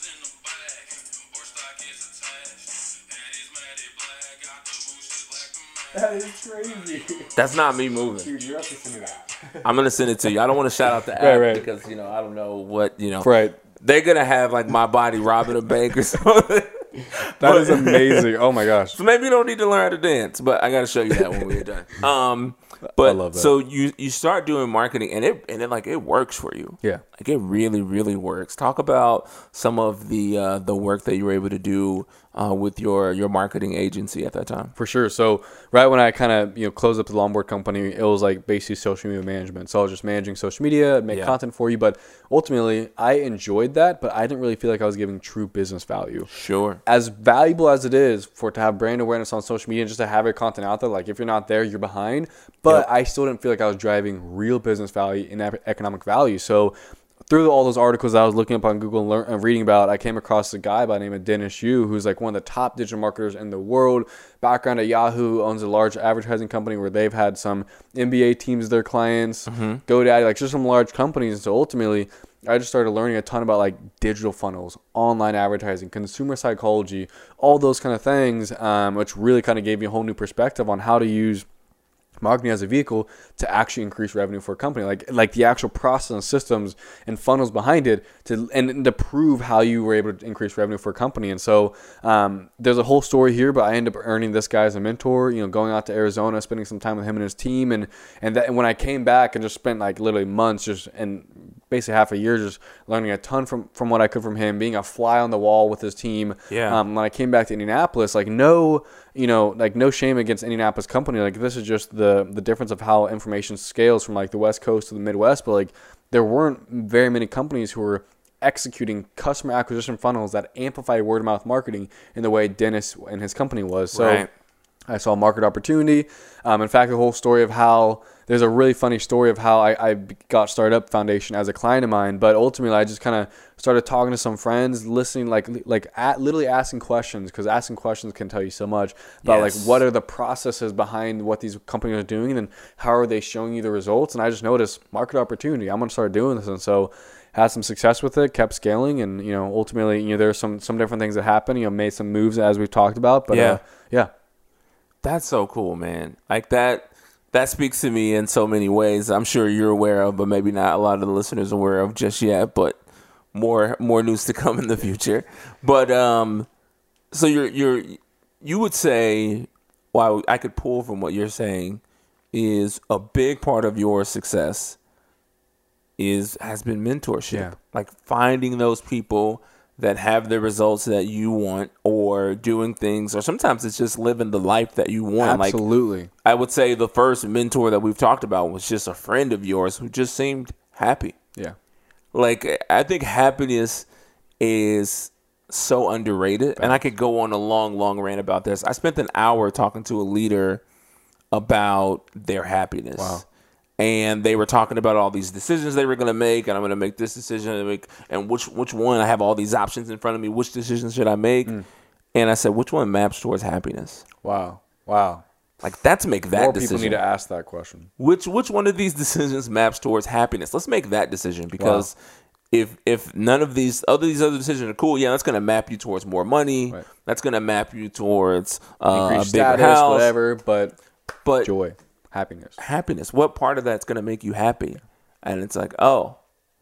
That is crazy. That's not me moving. Dude, you have to send me that. I'm going to send it to you. I don't want to shout out the app right, right. because, you know, I don't know what, you know. Right. They're going to have, like, my body robbing a bank or something. That is amazing. Oh, my gosh. So maybe you don't need to learn how to dance, but I got to show you that when we're done. Um, but I love that. So you, you start doing marketing, and it and it like it works for you. Yeah, like it really really works. Talk about some of the uh, the work that you were able to do uh, with your your marketing agency at that time. For sure. So right when I kind of you know closed up the longboard company, it was like basically social media management. So I was just managing social media, make yeah. content for you. But ultimately, I enjoyed that, but I didn't really feel like I was giving true business value. Sure. As valuable as it is for to have brand awareness on social media and just to have your content out there, like if you're not there, you're behind. But yep. I still didn't feel like I was driving real business value and economic value. So through all those articles I was looking up on Google and, learn, and reading about, I came across a guy by the name of Dennis Yu, who's like one of the top digital marketers in the world. Background at Yahoo, owns a large advertising company where they've had some N B A teams as their clients, mm-hmm. GoDaddy, like just some large companies. And so ultimately, I just started learning a ton about like digital funnels, online advertising, consumer psychology, all those kind of things, um, which really kind of gave me a whole new perspective on how to use marketing as a vehicle to actually increase revenue for a company, like like the actual process and systems and funnels behind it to and, and to prove how you were able to increase revenue for a company. And so um, there's a whole story here, but I ended up earning this guy as a mentor, you know, going out to Arizona, spending some time with him and his team. And and, that, and when I came back and just spent like literally months just and basically half a year just learning a ton from, from what I could from him, being a fly on the wall with his team. Yeah. Um, when I came back to Indianapolis, like no, you know, like no shame against Indianapolis company. Like this is just the, the difference of how information scales from like the West Coast to the Midwest. But like there weren't very many companies who were executing customer acquisition funnels that amplify word of mouth marketing in the way Dennis and his company was. So Right. I saw market opportunity. Um, in fact, the whole story of how there's a really funny story of how I, I got Startup Foundation as a client of mine. But ultimately, I just kind of started talking to some friends, listening, like like at, literally asking questions, because asking questions can tell you so much about Yes. like what are the processes behind what these companies are doing and how are they showing you the results. And I just noticed market opportunity. I'm going to start doing this, and so had some success with it, kept scaling, and you know ultimately you know there's some some different things that happen. You know, made some moves as we've talked about. But Yeah. uh, yeah. That's so cool, man. Like that that speaks to me in so many ways. I'm sure you're aware of, but maybe not a lot of the listeners are aware of just yet, but more more news to come in the future. But um so you're you're you would say, well, I could pull from what you're saying, is a big part of your success is has been mentorship. Yeah. Like finding those people that have the results that you want, or doing things, or sometimes it's just living the life that you want. Absolutely. Like, I would say the first mentor that we've talked about was just a friend of yours who just seemed happy. Yeah. Like, I think happiness is so underrated. And I could go on a long, long rant about this. I spent an hour talking to a leader about their happiness. Wow. And they were talking about all these decisions they were going to make, and I'm going to make this decision, and, make, and which which one, I have all these options in front of me. Which decision should I make? Mm. And I said, which one maps towards happiness? Wow. Wow. Like, let's make that More decision. people need to ask that question. Which which one of these decisions maps towards happiness? Let's make that decision, because Wow. if if none of these other these other decisions are cool, yeah, that's going to map you towards more money. Right. That's going to map you towards uh, a Increased bigger status, house, whatever, but But joy, happiness. happiness, what part of that's going to make you happy? And it's like, oh,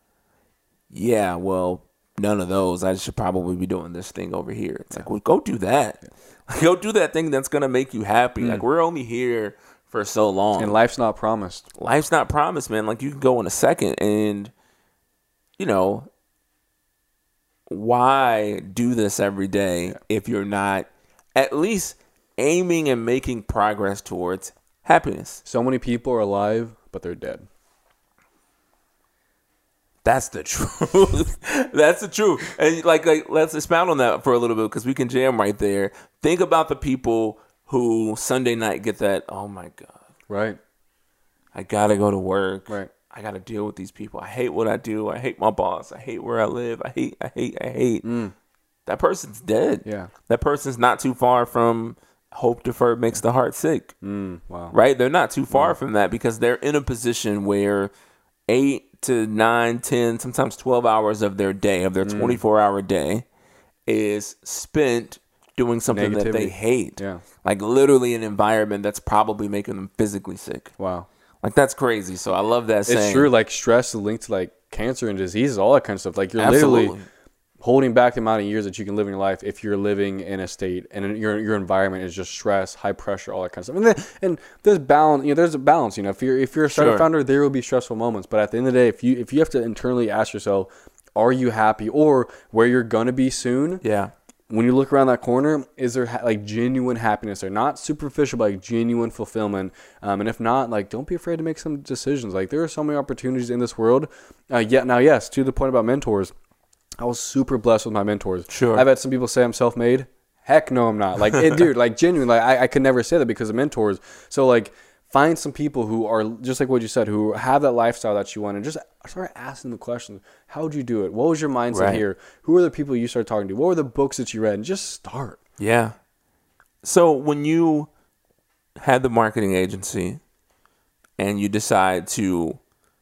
yeah, well, none of those. I should probably be doing this thing over here. It's like, well, go do that. Go do that thing that's going to make you happy. Like, we're only here for so long. And life's not promised. Life's not promised, man. Like, you can go in a second, and, you know, why do this every day if you're not at least aiming and making progress towards happiness? So many people are alive, but they're dead. That's the truth. That's the truth. And like, like, let's expound on that for a little bit, because we can jam right there. Think about the people who Sunday night get that, oh my God, Right. I gotta go to work. Right. I gotta deal with these people. I hate what I do. I hate my boss. I hate where I live. I hate, I hate, I hate. Mm. That person's dead. Yeah. That person's not too far from hope deferred makes the heart sick. Mm. Wow. Right? They're not too far from that, because they're in a position where eight to nine, ten, sometimes twelve hours of their day, of their twenty-four hour day, is spent doing something that they Negativity. hate. Yeah. Like, literally an environment that's probably making them physically sick. Wow. Like, that's crazy. So I love that saying. It's true. Like, stress is linked to like cancer and diseases, all that kind of stuff. Like, you're Absolutely. literally holding back the amount of years that you can live in your life if you're living in a state and your your environment is just stress, high pressure, all that kind of stuff. And, then, and there's balance. You know, there's a balance. You know, if you're if you're a startup Sure. founder, there will be stressful moments. But at the end of the day, if you if you have to internally ask yourself, are you happy, or where you're gonna be soon? Yeah. When you look around that corner, is there ha- like genuine happiness there? Not superficial, but like genuine fulfillment. Um, and if not, like, don't be afraid to make some decisions. Like, there are so many opportunities in this world. Uh, yeah. Now, yes, to the point about mentors, I was super blessed with my mentors. Sure. I've had some people say I'm self-made. Heck no, I'm not. Like, it, dude, like, genuinely, like, I, I could never say that because of mentors. So, like, find some people who are just like what you said, who have that lifestyle that you want, and just start asking the questions. How would you do it? What was your mindset Right. here? Who are the people you started talking to? What were the books that you read? And just start. Yeah. So when you had the marketing agency and you decide to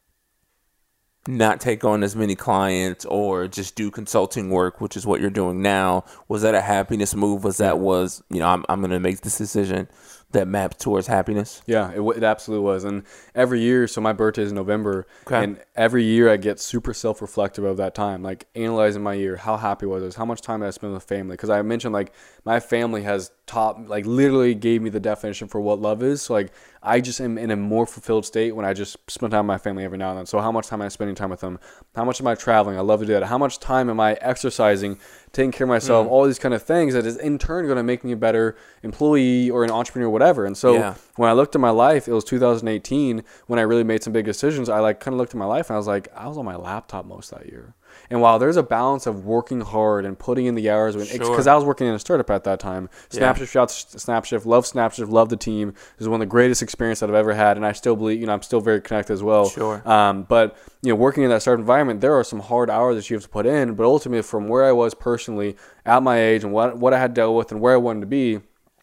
not take on as many clients or just do consulting work, which is what you're doing now, was that a happiness move? Was that was, you know, I'm I'm going to make this decision that mapped towards happiness? Yeah, it, w- it absolutely was. And every year, so my birthday is in November, Okay. and every year I get super self-reflective of that time, like analyzing my year, how happy was I, how much time did I spend with family? Because I mentioned, like, my family has taught, like, literally gave me the definition for what love is. So, like, I just am in a more fulfilled state when I just spend time with my family every now and then. So how much time am I spending time with them? How much am I traveling? I love to do that. How much time am I exercising, taking care of myself, all these kind of things that is in turn going to make me a better employee or an entrepreneur, whatever. And so Yeah. when I looked at my life, it was two thousand eighteen when I really made some big decisions. I like kind of looked at my life and I was like, I was on my laptop most of that year. And while there's a balance of working hard and putting in the hours, because Sure. I was working in a startup at that time, Yeah. Snapshift, shout out to Snapshift, love Snapshift, love the team. It was one of the greatest experiences that I've ever had, and I still believe, you know, I'm still very connected as well. Sure. Um, but you know, working in that startup environment, there are some hard hours that you have to put in. But ultimately, from where I was personally at my age and what what I had dealt with and where I wanted to be,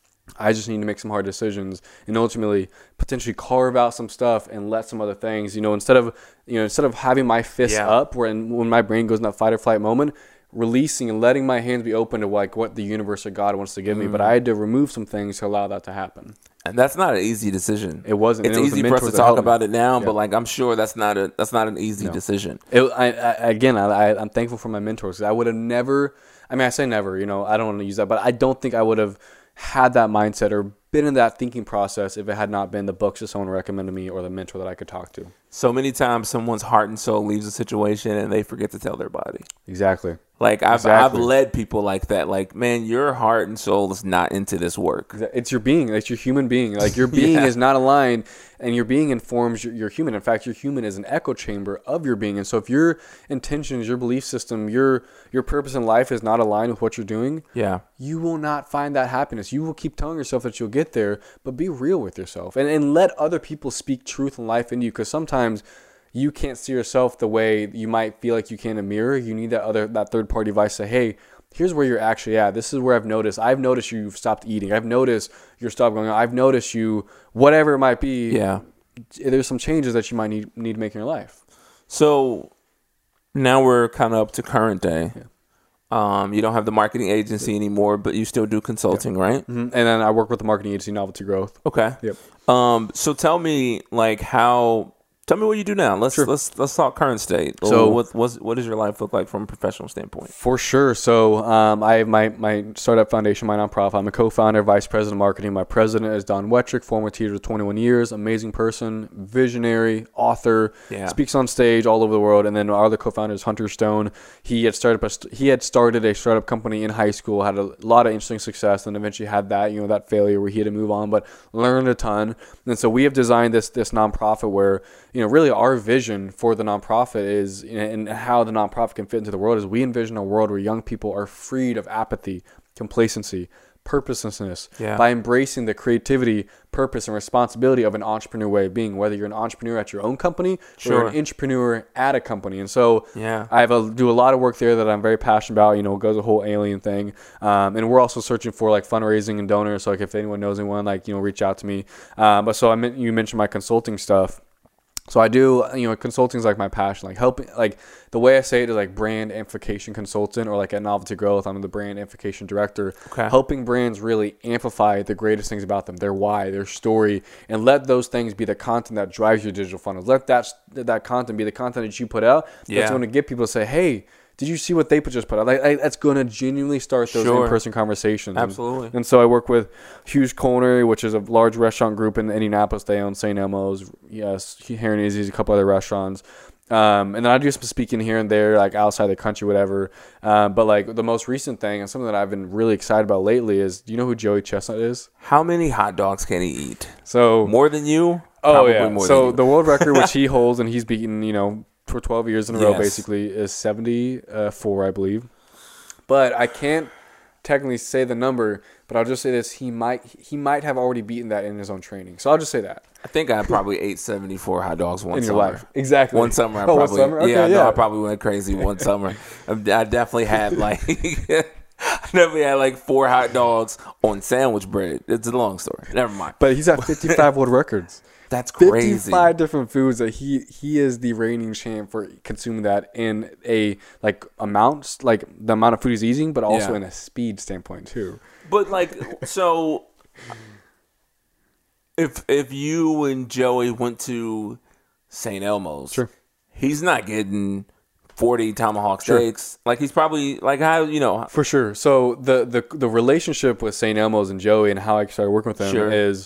I just need to make some hard decisions and ultimately potentially carve out some stuff and let some other things, you know, instead of, you know, instead of having my fists Yeah. up when, when my brain goes in that fight or flight moment, releasing and letting my hands be open to like what the universe or God wants to give me. But I had to remove some things to allow that to happen. And that's not an easy decision. It wasn't. It's and it was the easy for us to mentors that talk helped me. about it now, Yeah. but like I'm sure that's not a that's not an easy No. decision. It, I, I, again, I, I, I'm thankful for my mentors. I would have never, I mean, I say never, you know, I don't want to use that, but I don't think I would have had that mindset or been in that thinking process if it had not been the books that someone recommended me or the mentor that I could talk to. So many times someone's heart and soul leaves a situation and they forget to tell their body. Exactly. Like I've Exactly. I've led people like that. Like, man, your heart and soul is not into this work. It's your being. It's your human being. Like your being Yeah. is not aligned, and your being informs your, your human. In fact, your human is an echo chamber of your being. And so, if your intentions, your belief system, your your purpose in life is not aligned with what you're doing, Yeah. you will not find that happiness. You will keep telling yourself that you'll get there, but be real with yourself and and let other people speak truth and life into you. Because sometimes you can't see yourself the way you might feel like you can in a mirror. You need that other that third party advice to say, hey, here's where you're actually at. This is where I've noticed. I've noticed you've stopped eating. I've noticed you're stopped going out. I've noticed you, whatever it might be. Yeah. There's some changes that you might need need to make in your life. So now we're kind of up to current day. Um, you don't have the marketing agency anymore, but you still do consulting, right? Mm-hmm. And then I work with the marketing agency, Novelty Growth. Okay. Yep. Um, so tell me, like, how? Tell me what you do now. Let's Sure. let's let's talk current state. So- So what what's, what does your life look like from a professional standpoint? For sure. So um, I have my, my startup foundation, my nonprofit. I'm a co-founder, vice president of marketing. My president is Don Wettrick, former teacher of twenty-one years, amazing person, visionary, author, Yeah. speaks on stage all over the world. And then our other co-founder is Hunter Stone. He had started a, he had started a startup company in high school, had a lot of interesting success, and eventually had that you know that failure where he had to move on, but learned a ton. And so we have designed this this nonprofit where you know really our vision for the nonprofit is and how the nonprofit can fit into the world is we envision a world where young people are freed of apathy, complacency, purposelessness Yeah. by embracing the creativity, purpose, and responsibility of an entrepreneur way of being, whether you're an entrepreneur at your own company Sure. or an entrepreneur at a company. And so Yeah. I have a, do a lot of work there that I'm very passionate about, you know, it goes the whole alien thing. Um, and we're also searching for like fundraising and donors. So like if anyone knows anyone, like, you know, reach out to me. Um, but so I meant, you mentioned my consulting stuff. So I do, you know, consulting is like my passion, like helping, like the way I say it is like brand amplification consultant or like at Novelty Growth, I'm the brand amplification director, Okay. helping brands really amplify the greatest things about them, their why, their story, and let those things be the content that drives your digital funnels. Let that, that content be the content that you put out. Yeah. That's going to get people to say, hey, did you see what they just put out? Like, like, that's going to genuinely start those Sure. in-person conversations. And- Absolutely. And, so I work with Hughes Culinary, which is a large restaurant group in Indianapolis. They own Saint Elmo's, yes, Heron Izzy's, a couple other restaurants. Um, and then I do some speaking here and there, like outside the country, whatever. Um, but like the most recent thing and something that I've been really excited about lately is, do you know who Joey Chestnut is? How many hot dogs can he eat? So More than you? Oh Probably yeah. more So than you. the world record, which he holds, and he's beaten, you know, for twelve years in a row, Yes. basically, is seventy-four, I believe. But I can't technically say the number. But I'll just say this: he might he might have already beaten that in his own training. So I'll just say that I think I probably ate seventy-four hot dogs one in summer. your life, exactly. One summer, I Oh, one probably summer? Okay, yeah, yeah. no, I probably went crazy one summer. I definitely had like I definitely had like four hot dogs on sandwich bread. It's a long story. Never mind. But he's at fifty-five world records. That's crazy. fifty-five different foods that he he is the reigning champ for consuming that in a like amounts, like the amount of food he's eating, but also Yeah. in a speed standpoint too. But like, so if if you and Joey went to Saint Elmo's, Sure. he's not getting forty tomahawk Sure. steaks. Like he's probably like how you know. For sure. So the the the relationship with Saint Elmo's and Joey and how I started working with them Sure. is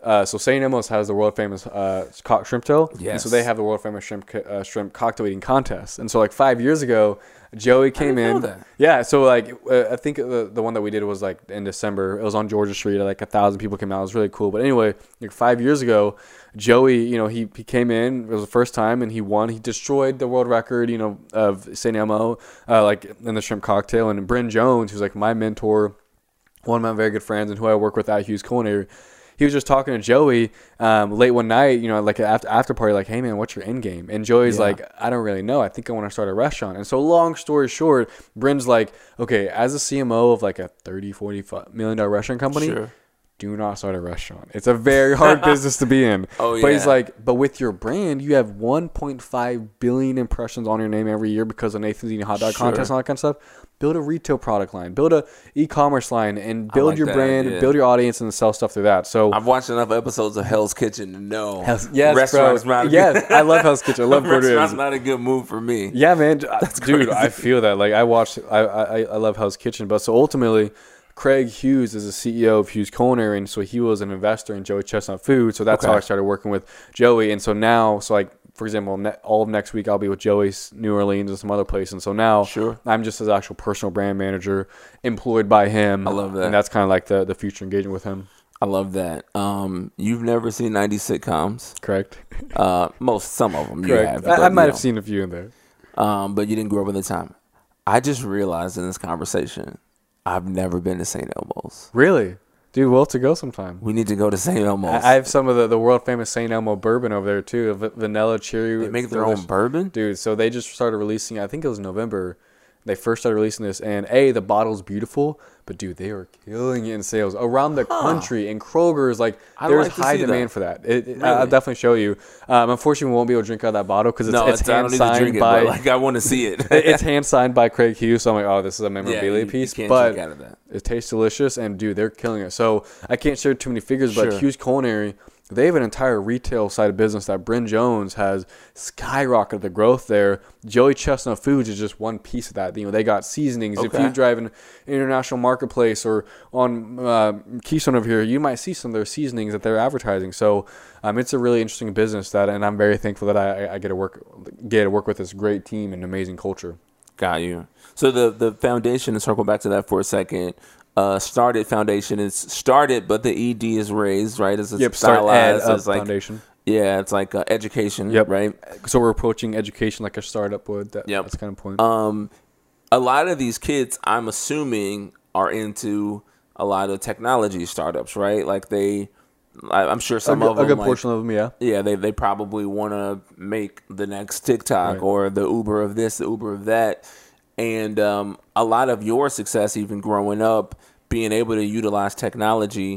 Uh, so Saint Elmo's has the world famous uh, co- shrimp tail. Yes. And so they have the world famous shrimp co- uh, shrimp cocktail eating contest. And so like five years ago, Joey came didn't know in. that. Yeah. So like uh, I think the the one that we did was like in December. It was on Georgia Street. Like a thousand people came out. It was really cool. But anyway, like five years ago, Joey, you know, he he came in. It was the first time, and he won. He destroyed the world record, you know, of Saint Elmo, uh, like in the shrimp cocktail. And Bryn Jones, who's like my mentor, one of my very good friends, and who I work with at Hughes Culinary. He was just talking to Joey um, late one night, you know, like after after party, like, hey man, what's your end game? And Joey's Yeah. like, I don't really know. I think I want to start a restaurant. And so long story short, Bryn's like, okay, as a C M O of like a thirty, forty million dollar restaurant company, Sure. do not start a restaurant. It's a very hard business to be in. Oh, But he's yeah. like, but with your brand, you have one point five billion impressions on your name every year because of Nathan's Eating Hot Dog Sure. contest and all that kind of stuff. Build a retail product line, build a e-commerce line, and I build like your that brand, idea. build your audience, and sell stuff through that. So I've watched enough episodes of Hell's Kitchen to know Hell's- yes, restaurants bro. not a Yes, good, I love Hell's Kitchen. I love Gordon restaurants Ramsay. not a good move for me. Yeah, man. Dude, crazy. I feel that. Like I watched, I, I I love Hell's Kitchen, but so ultimately, Craig Hughes is the C E O of Hughes Culinary, and so he was an investor in Joey Chestnut Food. So that's Okay. how I started working with Joey. And so now, so like for example, ne- all of next week I'll be with Joey's New Orleans and some other place. And so now, Sure. I'm just his actual personal brand manager, employed by him. I love that. and that's kind of like the the future engagement with him. I love that. Um, you've never seen nineties sitcoms. Correct. Uh, most, some of them you Correct. have. I, I but, might you have know, seen a few in there. Um, but you didn't grow up at the time. I just realized in this conversation, I've never been to Saint Elmo's. Really, dude. We'll have to go sometime. We need to go to Saint Elmo's. I I have some of the, the world famous Saint Elmo bourbon over there too. v- Vanilla cherry. they make their delicious. own bourbon. Dude, so they just started releasing, I think it was November, they first started releasing this, and A, the bottle's beautiful, but dude, they are killing it in sales around the country, and Kroger's, like, I'd there's like to high see demand that. for that. It, it- Really? I'll definitely show you. Um, unfortunately, we won't be able to drink out of that bottle because it's, No, it's it's, I don't hand need to drink signed it, by, but like I want to see it. it's hand signed by Craig Hughes, so I'm like, oh, this is a memorabilia yeah, you, piece, you can't but drink out of that. it tastes delicious, and dude, they're killing it. So I can't share too many figures, but Sure. Hughes Culinary, they have an entire retail side of business that Bryn Jones has skyrocketed the growth there. Joey Chestnut Foods is just one piece of that. You know, they got seasonings. If Okay. you drive an international marketplace or on uh, Keystone over here, you might see some of their seasonings that they're advertising. So um, it's a really interesting business that, and I'm very thankful that I, I get to work get to work with this great team and amazing culture. Got you. So the the foundation, to circle back to that for a second, uh, started foundation is started, but the E D is raised, right? It's Yep, start ed stylized. up It's like foundation. yeah, it's like uh, education. Yep. Right. So we're approaching education like a startup would. That, Yep. That's kind of point. Um, a lot of these kids, I'm assuming, are into a lot of technology startups, right? Like they, I, I'm sure some a, of good- a them, good like, portion of them, yeah. yeah, they they probably want to make the next TikTok Right. or the Uber of this, the Uber of that, and um, a lot of your success, even growing up, being able to utilize technology.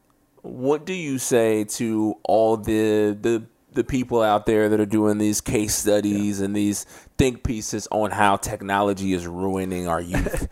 What do you say to all the the the people out there that are doing these case studies and these think pieces on how technology is ruining our youth?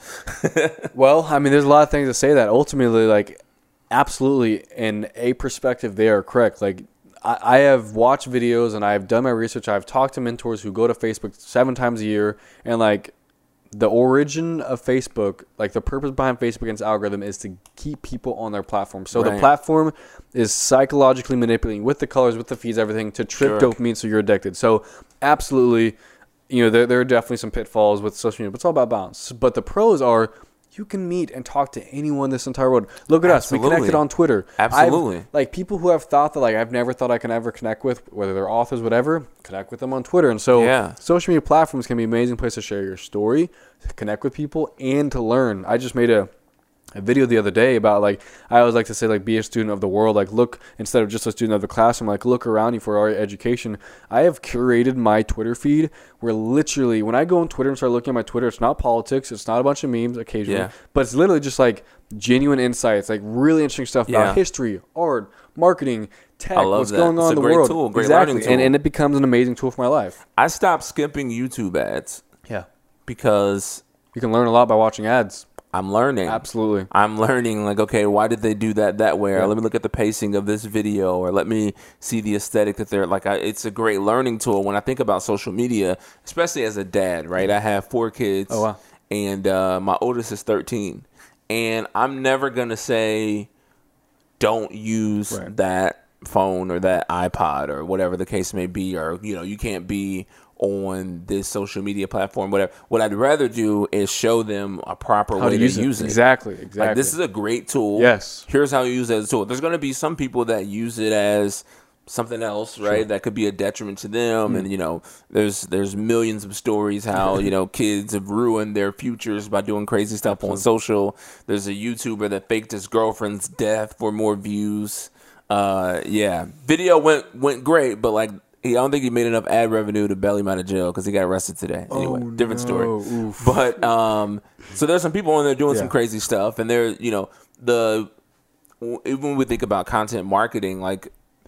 Well, I mean, there's a lot of things to say that ultimately, like, absolutely, in a perspective, they are correct. Like, I, I have watched videos and I've done my research. I've talked to mentors who go to Facebook seven times a year, and like, the origin of Facebook, like the purpose behind Facebook and its algorithm is to keep people on their platform. So Right. the platform is psychologically manipulating with the colors, with the feeds, everything to trip Sure. dopamine so you're addicted. So absolutely, you know, there, there are definitely some pitfalls with social media, but it's all about balance. But the pros are you can meet and talk to anyone this entire world. Look at us. We Absolutely. connected on Twitter. Absolutely. I've, like people who have thought that like I've never thought I can ever connect with, whether they're authors, whatever, connect with them on Twitter. And so Yeah. social media platforms can be an amazing place to share your story, to connect with people, and to learn. I just made a a video the other day about like I always like to say like be a student of the world, like look instead of just a student of the classroom, like look around you for our education. I have curated my Twitter feed where literally when I go on Twitter and start looking at my Twitter, it's not politics, it's not a bunch of memes occasionally, Yeah. but it's literally just like genuine insights, like really interesting stuff Yeah. about history, art, marketing, tech, I love what's that. going on It's in a the great world. tool, great exactly, learning and tool. and it becomes an amazing tool for my life. I stopped skipping YouTube ads Yeah, because you can learn a lot by watching ads. I'm learning. Absolutely. I'm learning, like, okay, why did they do that that way? Or Yeah. let me look at the pacing of this video, or let me see the aesthetic that they're like. I, it's a great learning tool when I think about social media, especially as a dad, right? I have four kids, Oh, wow. and uh, my oldest is thirteen, and I'm never gonna say don't use Right. that phone or that iPod or whatever the case may be, or you know, you can't be on this social media platform, whatever. What I'd rather do is show them a proper How way to to use use it. it. Exactly, exactly. Like, this is a great tool. Yes. Here's how you use it as a tool. There's going to be some people that use it as something else, right? Sure. That could be a detriment to them. Mm. And, you know, there's there's millions of stories how, you know, kids have ruined their futures by doing crazy stuff Absolutely. on social. There's a YouTuber that faked his girlfriend's death for more views. Uh, yeah. Video went went great, but, like, he, I don't think he made enough ad revenue to bail him out of jail because he got arrested today. Anyway, oh, different no. story. Oof. But, um, so there's some people on there doing yeah. some crazy stuff. And they're, you know, the, even when we think about content marketing, like,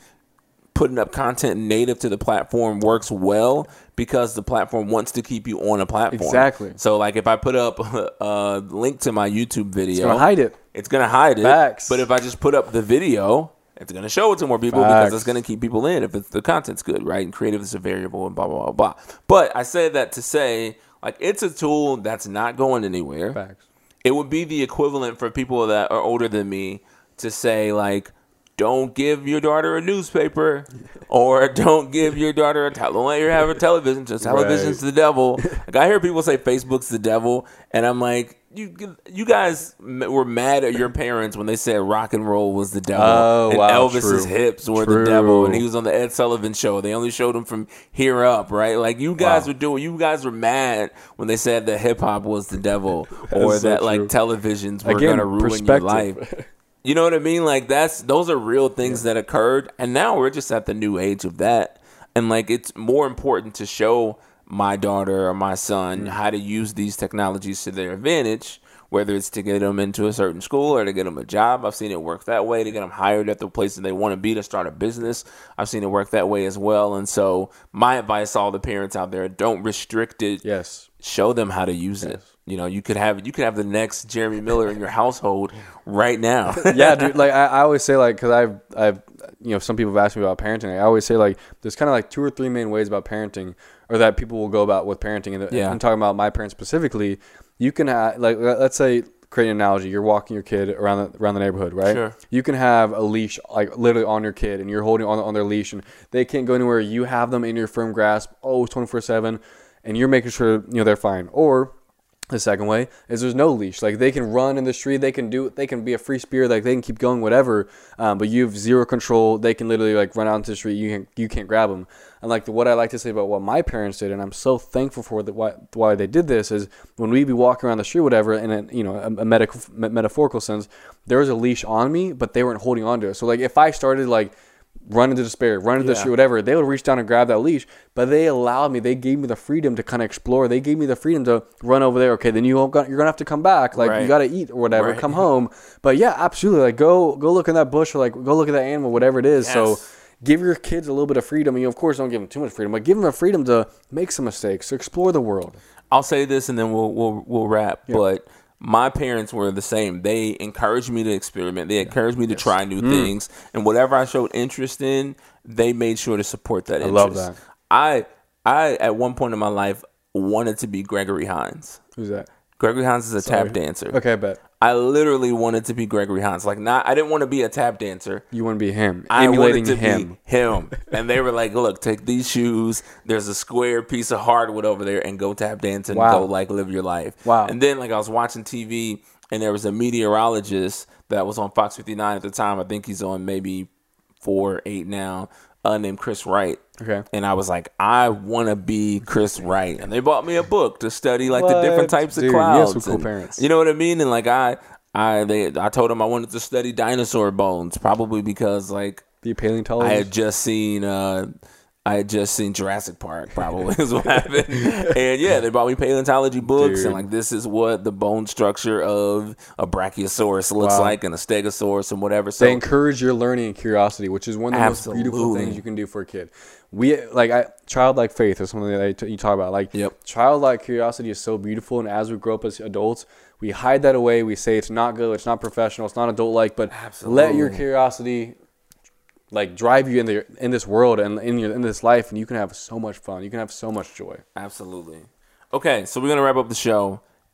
putting up content native to the platform works well because the platform wants to keep you on a platform. Exactly. So, like, if I put up a, a link to my YouTube video, it's gonna hide it. It's gonna hide it. Facts. But if I just put up the video, it's gonna show it to more people Facts. because it's gonna keep people in if it's, the content's good, right? And creative is a variable and blah blah blah blah. But I say that to say, like, it's a tool that's not going anywhere. Facts. It would be the equivalent for people that are older than me to say, like, don't give your daughter a newspaper, or don't give your daughter a te- don't let her have a television. Just television's right. the devil. Like, I hear people say Facebook's the devil, and I'm like, you you guys were mad at your parents when they said rock and roll was the devil, oh, and wow, Elvis's true. hips were true. the devil, and he was on the Ed Sullivan Show. They only showed him from here up, right? Like, you guys wow. were doing. You guys were mad when they said that hip hop was the devil, or so that true. like televisions were Again, gonna ruin your life. You know what I mean? Like, that's those are real things yeah. that occurred, and now we're just at the new age of that. And, like, it's more important to show my daughter or my son mm. how to use these technologies to their advantage, whether it's to get them into a certain school or to get them a job. I've seen it work that way, to get them hired at the places they want to be, to start a business. I've seen it work that way as well. And so my advice to all the parents out there, don't restrict it. Yes. Show them how to use yes. it. You know, you could have you could have the next Jeremy Miller in your household right now. Yeah, dude. Like, I, I always say, like, because I've I've you know, some people have asked me about parenting. I always say, like, there's kind of like two or three main ways about parenting, or that people will go about with parenting. And yeah. I'm talking about my parents specifically. You can have, like, let's say, create an analogy. You're walking your kid around the around the neighborhood, right? Sure. You can have a leash, like, literally on your kid, and you're holding on on their leash, and they can't go anywhere. You have them in your firm grasp, oh, twenty-four seven, and you're making sure, you know, they're fine. Or the second way is there's no leash. Like, they can run in the street, they can do, they can be a free spirit, like, they can keep going, whatever. Um, but you have zero control. They can literally, like, run out into the street. You can you can't grab them. And, like, the, what I like to say about what my parents did, and I'm so thankful for the, why why they did this, is when we be walking around the street, whatever, in a, you know, a, a medical metaphorical sense, there was a leash on me, but they weren't holding on to it. So, like, if I started, like, run into despair, run into yeah. the street, whatever, they would reach down and grab that leash, but they allowed me, they gave me the freedom to kind of explore. They gave me the freedom to run over there. Okay, then you you're going to have to come back. Like, right. you got to eat or whatever, right. come home. But yeah, absolutely. Like, go go look in that bush, or, like, go look at that animal, whatever it is. Yes. So give your kids a little bit of freedom. And you, of course, don't give them too much freedom, but give them the freedom to make some mistakes, to explore the world. I'll say this and then we'll we'll, we'll wrap. Yeah. But my parents were the same. They encouraged me to experiment. They encouraged me to yes. try new mm. things. And whatever I showed interest in, they made sure to support that interest. I love that. I, I at one point in my life, wanted to be Gregory Hines. Who's that? Gregory Hines is a Sorry. tap dancer. Okay, I bet. I literally wanted to be Gregory Hines. Like, not, I didn't want to be a tap dancer. You want to be him. I emulating wanted to him. be him. And they were like, look, take these shoes. There's a square piece of hardwood over there, and go tap dance and wow. go, like, live your life. Wow. And then, like, I was watching T V, and there was a meteorologist that was on Fox fifty-nine at the time. I think he's on maybe four, eight now, uh, named Chris Wright. Okay. And I was like, I want to be Chris Wright. And they bought me a book to study, like, what? the different types Dude, of clouds. You have some cool and, parents. You know what I mean? And, like, I... I they I told him I wanted to study dinosaur bones, probably because, like, the paleontologist. I had just seen uh, I had just seen Jurassic Park, probably is what happened. And yeah, they bought me paleontology books, Dude. and like this is what the bone structure of a Brachiosaurus looks wow. like, and a Stegosaurus, and whatever. So they encourage your learning and curiosity, which is one of the absolutely. most beautiful things you can do for a kid. We like I, childlike faith is something that I t- you talk about. Like, yep. childlike curiosity is so beautiful, and as we grow up as adults, we hide that away. We say it's not good, it's not professional, it's not adult-like. But absolutely. Let your curiosity, like, drive you in the in this world and in your in this life, and you can have so much fun. You can have so much joy. Absolutely. Okay, so we're gonna wrap up the show.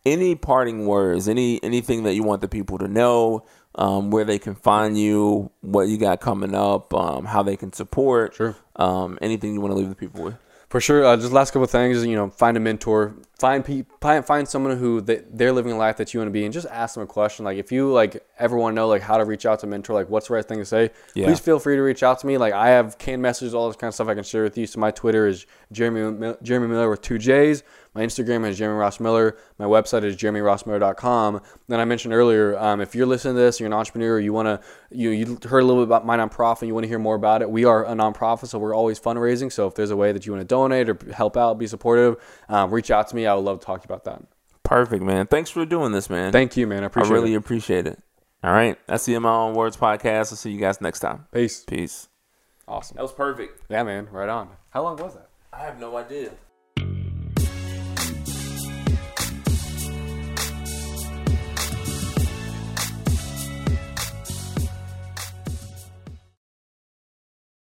any parting words, any anything that you want the people to know, um, where they can find you, what you got coming up, um, how they can support, Sure. um, anything you want to leave the people with. For sure. Uh, just last couple of things, you know, find a mentor, find pe- find, find someone who they, they're living a life that you want to be, and just ask them a question. Like if you like ever want to know like how to reach out to a mentor, like what's the right thing to say, Yeah. please feel free to reach out to me. Like I have canned messages, all this kind of stuff I can share with you. So my Twitter is Jeremy Jeremy Miller with two J's. My Instagram is Jeremy Ross Miller. My website is jeremy ross miller dot com. Then I mentioned earlier, um, if you're listening to this, you're an entrepreneur, you want to, you you heard a little bit about my nonprofit, you want to hear more about it. We are a nonprofit, so we're always fundraising. So if there's a way that you want to donate or help out, be supportive, um, reach out to me. I would love to talk to you about that. Perfect, man. Thanks for doing this, man. Thank you, man. I appreciate I really it. appreciate it. All right. That's the In My Own Words podcast. I'll see you guys next time. Peace. Peace. Awesome. That was perfect. Yeah, man. Right on. How long was that? I have no idea.